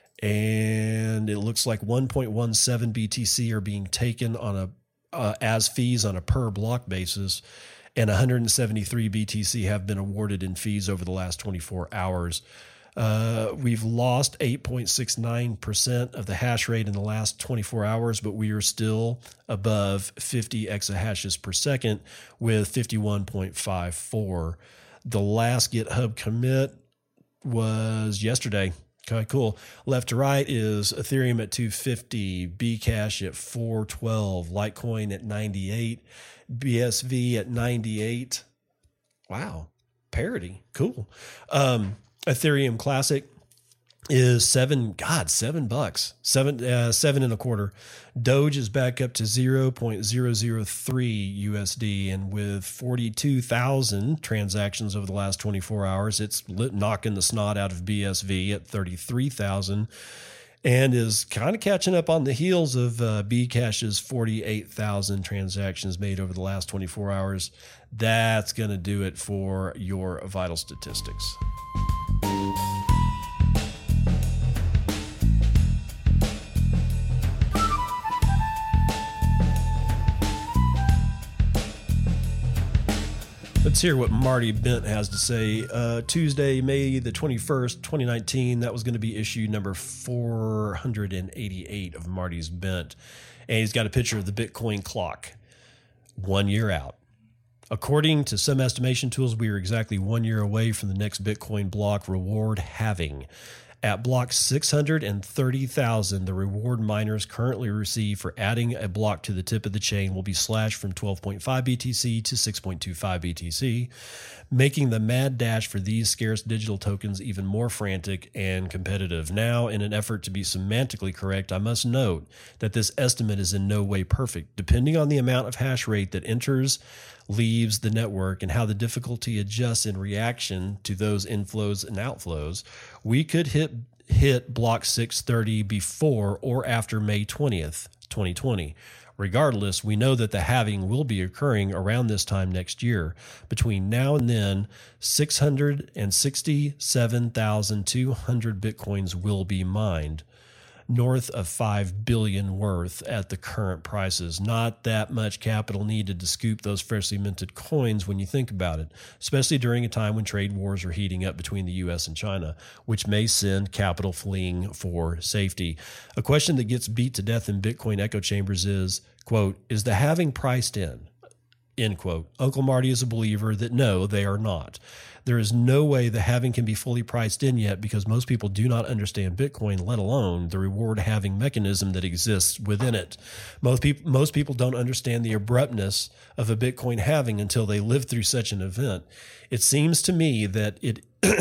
and it looks like one point one seven B T C are being taken on a uh, as fees on a per block basis, and one hundred seventy-three B T C have been awarded in fees over the last twenty-four hours. Uh, we've lost eight point six nine percent of the hash rate in the last twenty-four hours, but we are still above fifty exahashes per second with fifty-one point five four. The last GitHub commit was yesterday. Okay, cool. Left to right is Ethereum at two fifty, Bcash at four twelve, Litecoin at ninety-eight, B S V at ninety-eight. Wow. Parity. Cool. Um, Ethereum Classic is seven, God, seven bucks, seven, uh, seven and a quarter. Doge is back up to zero point zero zero three U S D, and with forty-two thousand transactions over the last twenty-four hours, it's lit, knocking the snot out of B S V at thirty-three thousand, and is kind of catching up on the heels of uh, Bcash's forty-eight thousand transactions made over the last twenty-four hours. That's going to do it for your vital statistics. Let's hear what Marty Bent has to say. Uh, Tuesday, May the twenty-first, twenty nineteen, that was going to be issue number four hundred eighty-eight of Marty's Bent. And he's got a picture of the Bitcoin clock, one year out. According to some estimation tools, we are exactly one year away from the next Bitcoin block reward halving. At block six hundred thirty thousand, the reward miners currently receive for adding a block to the tip of the chain will be slashed from twelve point five B T C to six point two five B T C, making the mad dash for these scarce digital tokens even more frantic and competitive. Now, in an effort to be semantically correct, I must note that this estimate is in no way perfect. Depending on the amount of hash rate that enters, leaves the network, and how the difficulty adjusts in reaction to those inflows and outflows, we could hit hit block six thirty before or after May twentieth, twenty twenty. Regardless, we know that the halving will be occurring around this time next year. Between now and then, six hundred sixty-seven thousand two hundred Bitcoins will be mined, north of five billion worth at the current prices. Not that much capital needed to scoop those freshly minted coins when you think about it, especially during a time when trade wars are heating up between the U S and China, which may send capital fleeing for safety. A question that gets beat to death in Bitcoin echo chambers is, quote, is the halving priced in? End quote. Uncle Marty is a believer that no, they are not. There is no way the halving can be fully priced in yet because most people do not understand Bitcoin, let alone the reward halving mechanism that exists within it. Most people, most people don't understand the abruptness of a Bitcoin halving until they live through such an event. It seems to me that it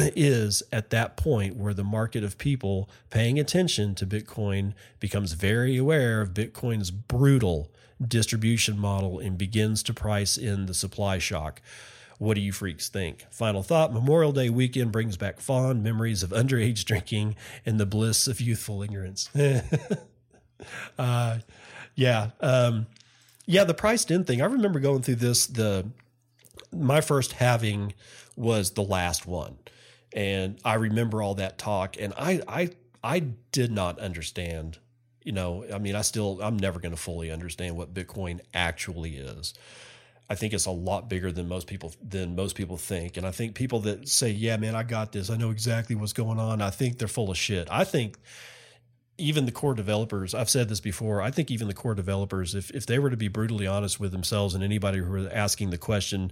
is at that point where the market of people paying attention to Bitcoin becomes very aware of Bitcoin's brutal distribution model and begins to price in the supply shock. What do you freaks think? Final thought, Memorial Day weekend brings back fond memories of underage drinking and the bliss of youthful ignorance. uh, yeah. Um, Yeah, the priced in thing. I remember going through this. The my first halving was the last one, and I remember all that talk. And I I I did not understand. You know, I mean, I still I'm never going to fully understand what Bitcoin actually is. I think it's a lot bigger than most people than most people think. And I think people that say, "Yeah, man, I got this. I know exactly what's going on." I think they're full of shit. I think even the core developers, I've said this before, I think even the core developers, if, if they were to be brutally honest with themselves and anybody who were asking the question,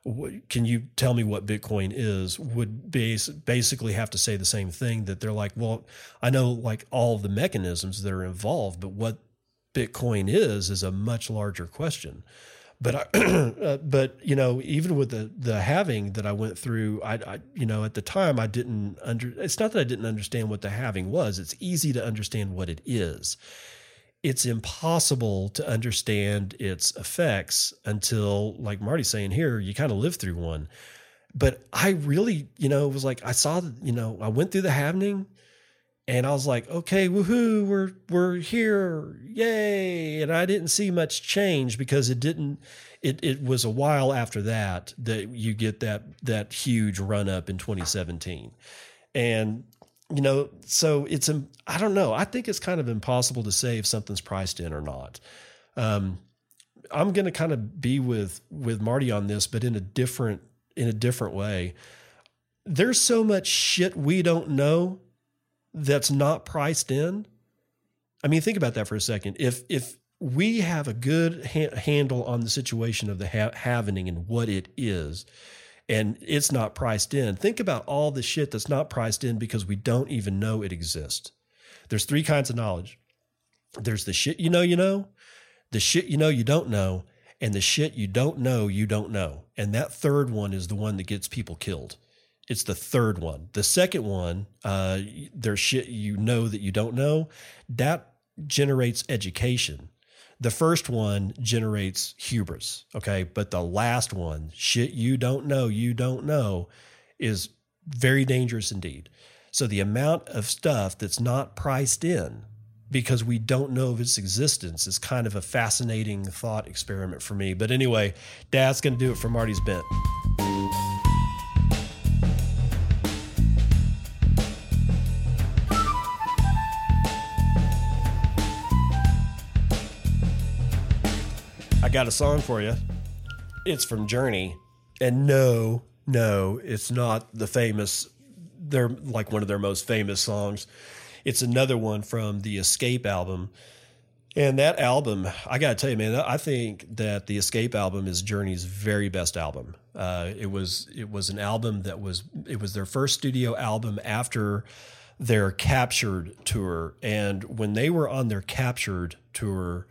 can you tell me what Bitcoin is, would base, basically have to say the same thing, that they're like, well, I know like all the mechanisms that are involved, but what Bitcoin is, is a much larger question. But, I, uh, but you know, even with the the halving that I went through, I, I, you know, at the time I didn't under. It's not that I didn't understand what the halving was. It's easy to understand what it is. It's impossible to understand its effects until, like Marty's saying here, you kind of live through one. But I really, you know, it was like I saw, you know, I went through the halving. And I was like, okay, woohoo, we're we're here, yay! And I didn't see much change because it didn't. It it was a while after that that you get that that huge run up in twenty seventeen, and you know, so it's I don't know. I think it's kind of impossible to say if something's priced in or not. Um, I'm going to kind of be with with Marty on this, but in a different in a different way. There's so much shit we don't know that's not priced in. I mean, think about that for a second. If if we have a good ha- handle on the situation of the ha- halvening and what it is, and it's not priced in, think about all the shit that's not priced in because we don't even know it exists. There's three kinds of knowledge. There's the shit you know you know, the shit you know you don't know, and the shit you don't know you don't know. And that third one is the one that gets people killed. It's the third one. The second one, uh, there's shit you know that you don't know. That generates education. The first one generates hubris, okay? But the last one, shit you don't know, you don't know, is very dangerous indeed. So the amount of stuff that's not priced in because we don't know of its existence is kind of a fascinating thought experiment for me. But anyway, that's going to do it for Marty's Bent. I got a song for you. It's from Journey. And no, no, it's not the famous, they're like one of their most famous songs. It's another one from the Escape album. And that album, I got to tell you, man, I think that the Escape album is Journey's very best album. Uh, it was it was an album that was, it was their first studio album after their Captured tour. And when they were on their Captured tour,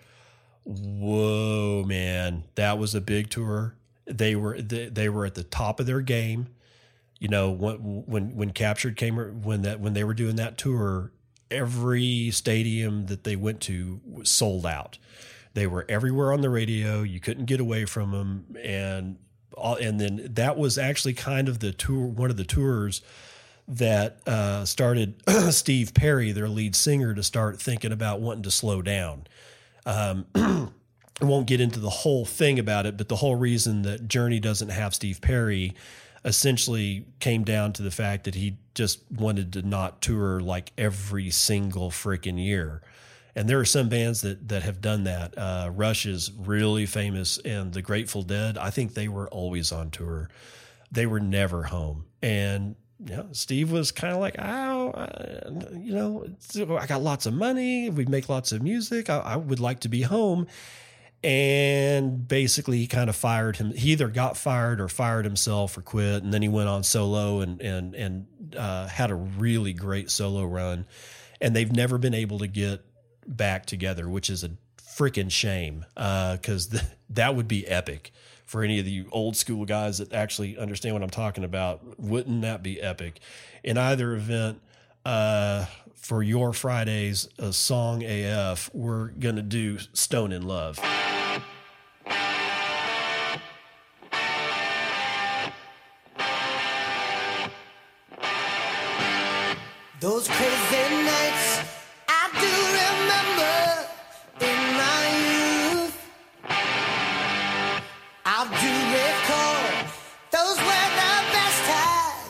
whoa, man, that was a big tour. They were they, they were at the top of their game. You know, when when when Captured came, when that when they were doing that tour, every stadium that they went to was sold out. They were everywhere on the radio. You couldn't get away from them, and all, and then that was actually kind of the tour, one of the tours that uh, started Steve Perry, their lead singer, to start thinking about wanting to slow down. Um, I won't get into the whole thing about it, but the whole reason that Journey doesn't have Steve Perry essentially came down to the fact that he just wanted to not tour like every single freaking year. And there are some bands that that have done that. Uh, Rush is really famous, and the Grateful Dead, I think they were always on tour. They were never home. And you know, Steve was kind of like, oh, uh, you know, I got lots of money. We make lots of music. I, I would like to be home. And basically he kind of fired him. He either got fired or fired himself or quit. And then he went on solo and, and, and, uh, had a really great solo run. And they've never been able to get back together, which is a freaking shame. Uh, cause th- that would be epic for any of the old school guys that actually understand what I'm talking about. Wouldn't that be epic? In either event, uh, for your Fridays, a song A F, we're going to do Stone in Love. Those crazy nights I do remember in my youth.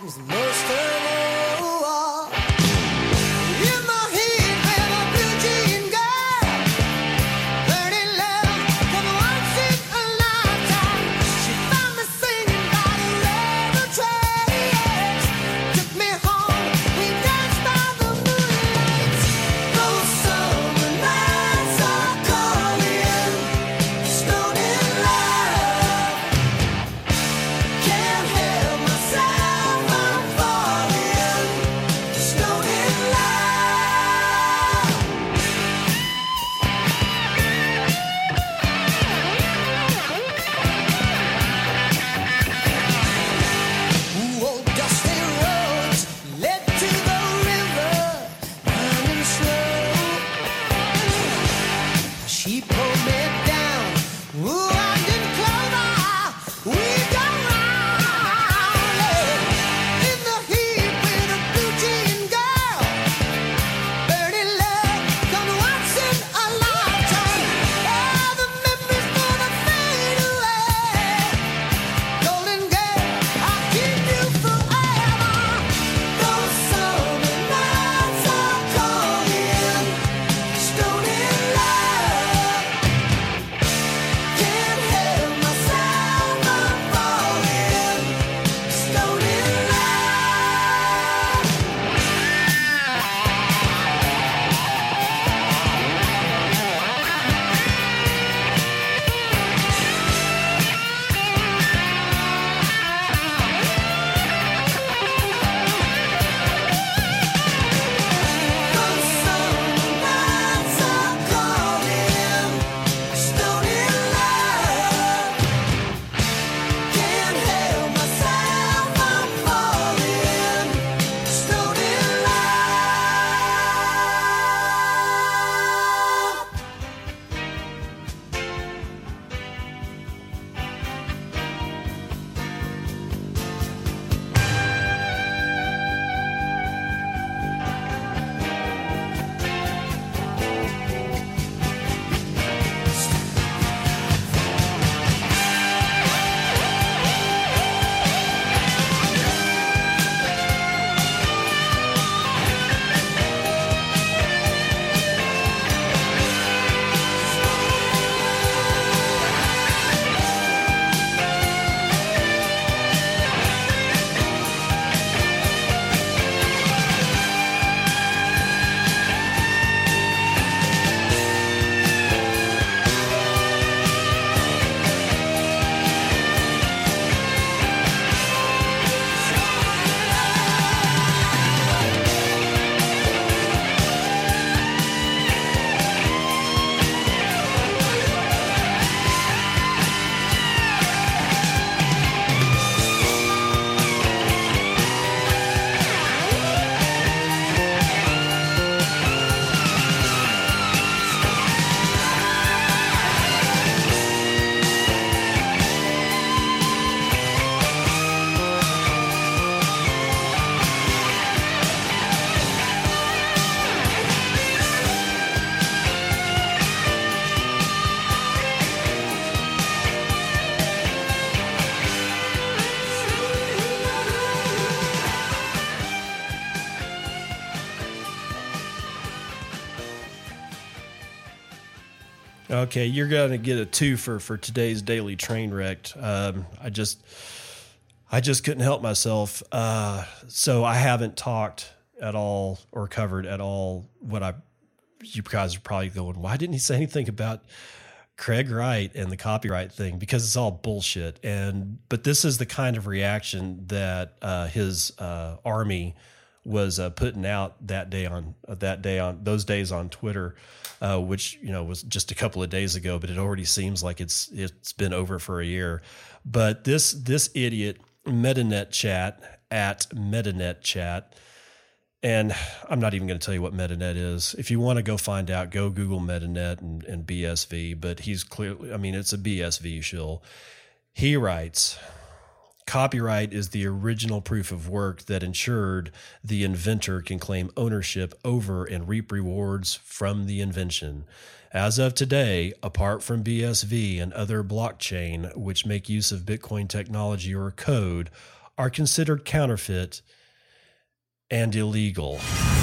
is most of all. In the heat with a blue jean girl, burning love from once in a lifetime. She found me singing by the river trails, took me home, we danced by the moonlight. Those summer nights are calling, stoned in love. Can't help myself, I'm falling, stoned in love. Ooh, old dusty roads led to the river, running slow. She pulled me down, ooh, winding clover, we go round, yeah. In the heat with a blue jean girl, burning love come once in a lifetime. All the memories gonna fade away. Golden girl, I'll keep you forever. Those summer nights are calling, stoned in love. Can't help myself, I'm falling, stoned in love. Those summer nights are calling, stoned in love. Can't help myself, I'm falling, stoned in love. Okay, you're gonna get a twofer for today's daily train wrecked. Um, I just, I just couldn't help myself. Uh, so I haven't talked at all or covered at all what I. You guys are probably going, why didn't he say anything about Craig Wright and the copyright thing? Because it's all bullshit. And but this is the kind of reaction that uh, his uh, army was uh, putting out that day on uh, that day on those days on Twitter. Uh, which, you know, was just a couple of days ago, but it already seems like it's it's been over for a year. But this this idiot, MetaNet Chat, at MetaNet Chat, and I'm not even going to tell you what MetaNet is. If you want to go find out, go Google MetaNet and, and B S V, but he's clearly, I mean, it's a B S V shill. He writes, copyright is the original proof of work that ensured the inventor can claim ownership over and reap rewards from the invention. As of today, apart from B S V and other blockchain which make use of Bitcoin technology or code, are considered counterfeit and illegal.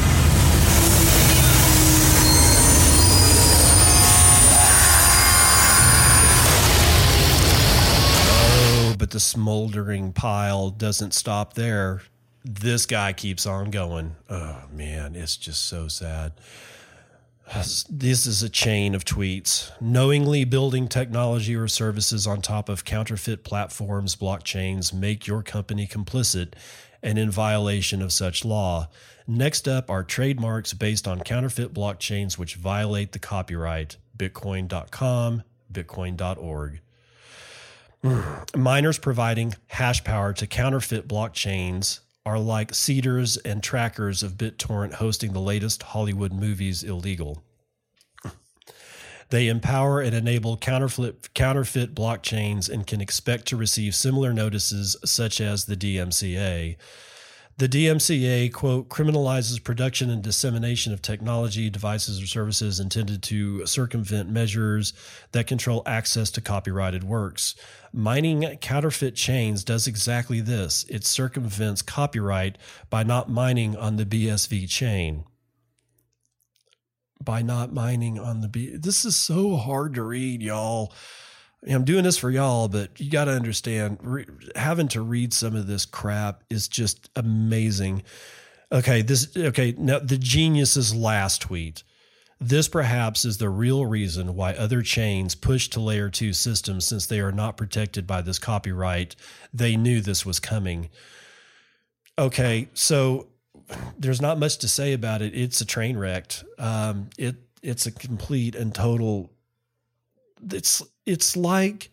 Oh, but the smoldering pile doesn't stop there. This guy keeps on going. Oh, man, it's just so sad. This is a chain of tweets. Knowingly building technology or services on top of counterfeit platforms, blockchains, make your company complicit and in violation of such law. Next up are trademarks based on counterfeit blockchains which violate the copyright. Bitcoin dot com, Bitcoin dot org. Miners providing hash power to counterfeit blockchains are like seeders and trackers of BitTorrent hosting the latest Hollywood movies illegal. They empower and enable counterfeit, counterfeit blockchains and can expect to receive similar notices such as the D M C A. The D M C A, quote, criminalizes production and dissemination of technology, devices, or services intended to circumvent measures that control access to copyrighted works. Mining counterfeit chains does exactly this. It circumvents copyright by not mining on the B S V chain. By not mining on the B. This is so hard to read, y'all. I'm doing this for y'all, but you got to understand, re- having to read some of this crap is just amazing. Okay, this okay, now the genius's last tweet. This perhaps is the real reason why other chains push to layer two systems since they are not protected by this copyright. They knew this was coming. Okay, so there's not much to say about it. It's a train wreck. Um, it it's a complete and total. It's it's like,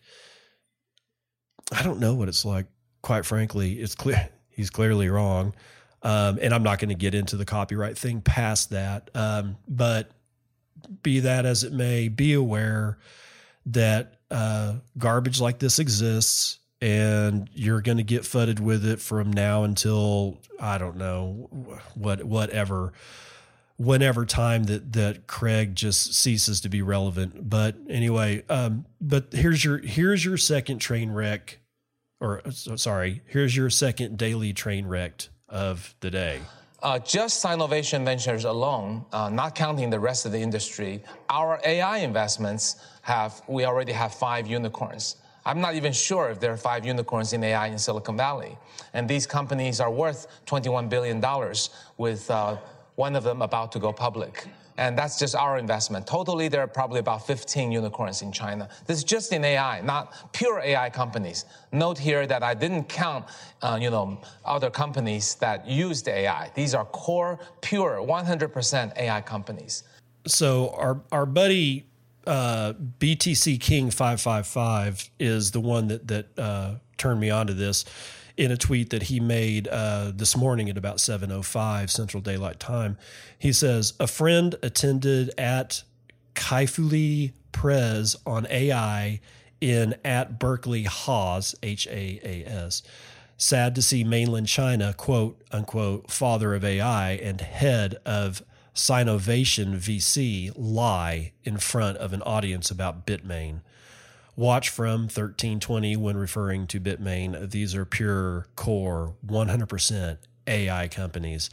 I don't know what it's like. Quite frankly, it's clear he's clearly wrong, um, and I'm not going to get into the copyright thing past that. Um, but be that as it may, be aware that uh, garbage like this exists, and you're going to get fudded with it from now until I don't know what whatever. Whenever time that, that Craig just ceases to be relevant. But anyway, um, but here's your, here's your second train wreck or sorry, here's your second daily train wreck of the day. Uh, just Sinovation Ventures alone, uh, not counting the rest of the industry, our A I investments have, we already have five unicorns. I'm not even sure if there are five unicorns in A I in Silicon Valley. And these companies are worth twenty-one billion dollars with, uh, one of them about to go public. And that's just our investment. Totally, there are probably about fifteen unicorns in China. This is just in A I, not pure A I companies. Note here that I didn't count, uh, you know, other companies that used A I. These are core, pure, one hundred percent A I companies. So our our buddy uh, B T C King five five five is the one that that uh, turned me onto this. In a tweet that he made uh, this morning at about seven oh five Central Daylight Time, he says, a friend attended at Kaifuli Prez on A I in at Berkeley Haas, H A A S. Sad to see mainland China, quote, unquote, father of A I and head of Sinovation V C lie in front of an audience about Bitmain. Watch from thirteen twenty when referring to Bitmain. These are pure core one hundred percent A I companies.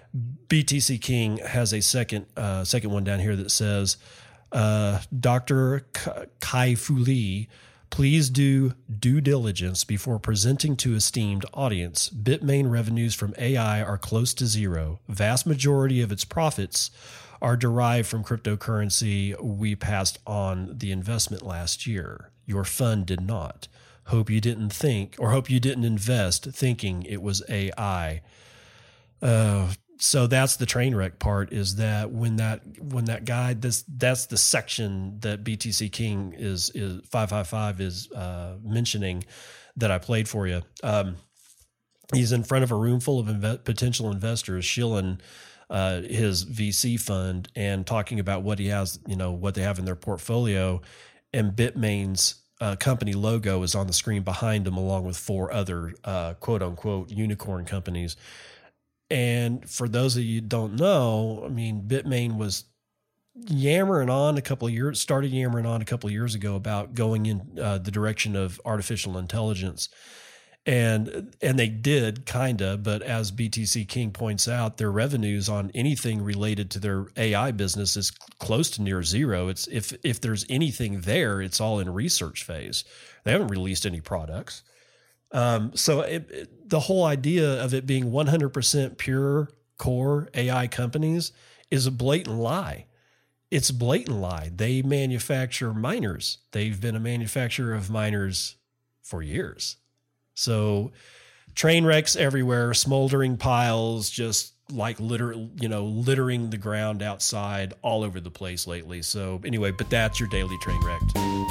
B T C King has a second uh, second one down here that says, uh, Doctor Kaifuli, please do due diligence before presenting to esteemed audience. Bitmain revenues from A I are close to zero. Vast majority of its profits are derived from cryptocurrency. We passed on the investment last year. Your fund did not. Hope you didn't think, or hope you didn't invest thinking it was A I. Uh, so that's the train wreck part, is that when that when that guy, this that's the section that B T C King is is five five five is uh, mentioning that I played for you. Um, he's in front of a room full of inve- potential investors, shilling Uh, his V C fund and talking about what he has, you know, what they have in their portfolio, and Bitmain's uh, company logo is on the screen behind him, along with four other uh, quote unquote unicorn companies. And for those of you who don't know, I mean, Bitmain was yammering on a couple of years, started yammering on a couple of years ago about going in uh, the direction of artificial intelligence. And and they did kind of, but as B T C King points out, their revenues on anything related to their A I business is close to near zero. It's if if there's anything there, it's all in research phase. They haven't released any products. Um, so it, it, the whole idea of it being one hundred percent pure core A I companies is a blatant lie. It's a blatant lie. They manufacture miners. They've been a manufacturer of miners for years. So train wrecks everywhere, smoldering piles, just like litter, you know, littering the ground outside all over the place lately. So anyway, but that's your daily train wreck.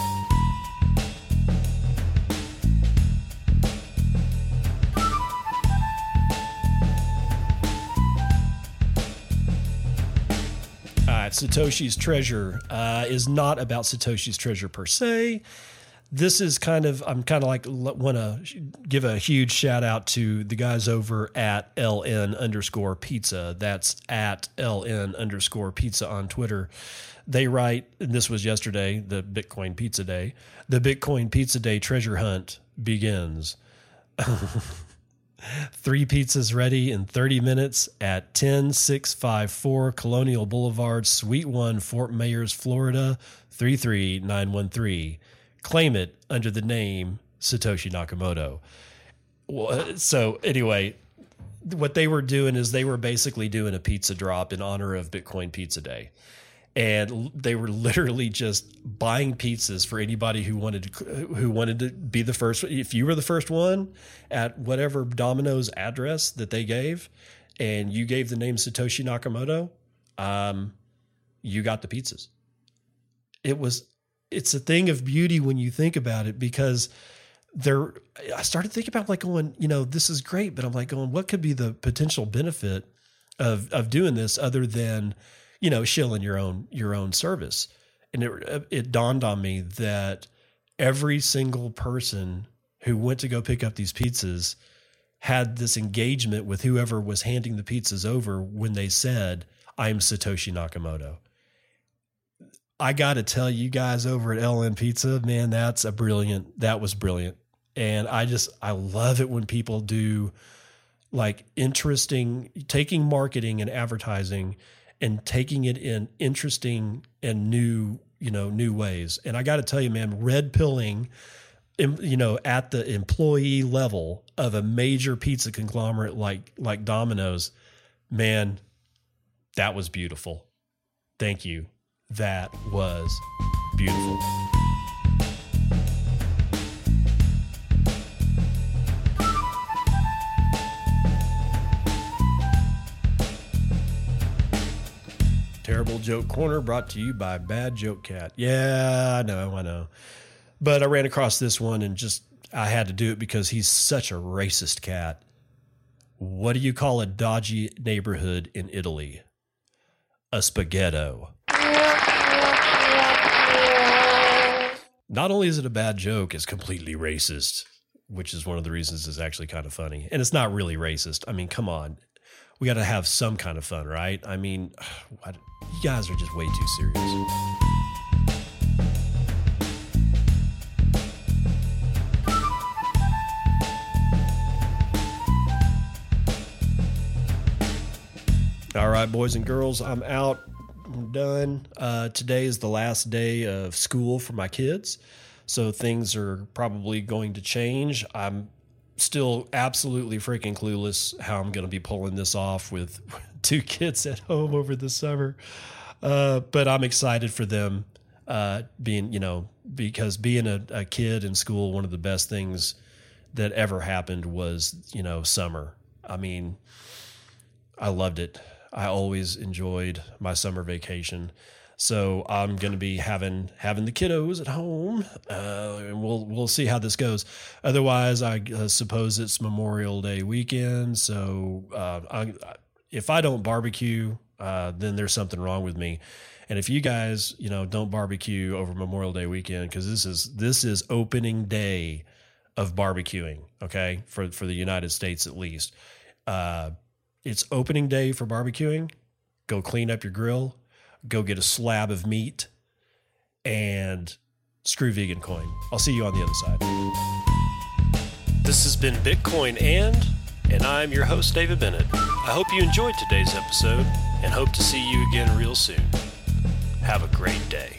All right, Satoshi's Treasure uh, is not about Satoshi's Treasure per se. This is kind of, I'm kind of like, want to give a huge shout out to the guys over at L N underscore pizza. That's at L N underscore pizza on Twitter. They write, and this was yesterday, the Bitcoin Pizza Day. The Bitcoin Pizza Day treasure hunt begins. Three pizzas ready in thirty minutes at ten six five four Colonial Boulevard, Suite one, Fort Myers, Florida, three three nine one three. Claim it under the name Satoshi Nakamoto. Well, so anyway, what they were doing is they were basically doing a pizza drop in honor of Bitcoin Pizza Day. And they were literally just buying pizzas for anybody who wanted to, who wanted to be the first. If you were the first one at whatever Domino's address that they gave, and you gave the name Satoshi Nakamoto, um, you got the pizzas. It was, it's a thing of beauty when you think about it, because there, I started thinking about like going, you know, this is great, but I'm like going, what could be the potential benefit of, of doing this other than, you know, shilling your own, your own service. And it, it dawned on me that every single person who went to go pick up these pizzas had this engagement with whoever was handing the pizzas over when they said, I'm Satoshi Nakamoto. I got to tell you guys over at L N Pizza, man, that's a brilliant, that was brilliant. And I just, I love it when people do like interesting, taking marketing and advertising and taking it in interesting and new, you know, new ways. And I got to tell you, man, red pilling, you know, at the employee level of a major pizza conglomerate like, like Domino's, man, that was beautiful. Thank you. That was beautiful. Terrible Joke Corner brought to you by Bad Joke Cat. Yeah, I know, I know. But I ran across this one and just, I had to do it because he's such a racist cat. What do you call a dodgy neighborhood in Italy? A spaghetto. Not only is it a bad joke, it's completely racist, which is one of the reasons it's actually kind of funny. And it's not really racist. I mean, come on. We got to have some kind of fun, right? I mean, what, you guys are just way too serious. All right, boys and girls, I'm out. I'm done. Uh, today is the last day of school for my kids, so things are probably going to change. I'm still absolutely freaking clueless how I'm going to be pulling this off with two kids at home over the summer, uh, but I'm excited for them uh, being, you know, because being a, a kid in school, one of the best things that ever happened was, you know, summer. I mean, I loved it. I always enjoyed my summer vacation. So I'm going to be having having the kiddos at home, uh, and we'll we'll see how this goes. Otherwise, I uh, suppose it's Memorial Day weekend. So uh, I, if I don't barbecue, uh, then there's something wrong with me. And if you guys, you know, don't barbecue over Memorial Day weekend, because this is this is opening day of barbecuing, okay, for for the United States at least. Uh, It's opening day for barbecuing. Go clean up your grill. Go get a slab of meat and screw vegan coin. I'll see you on the other side. This has been Bitcoin and, and I'm your host, David Bennett. I hope you enjoyed today's episode and hope to see you again real soon. Have a great day.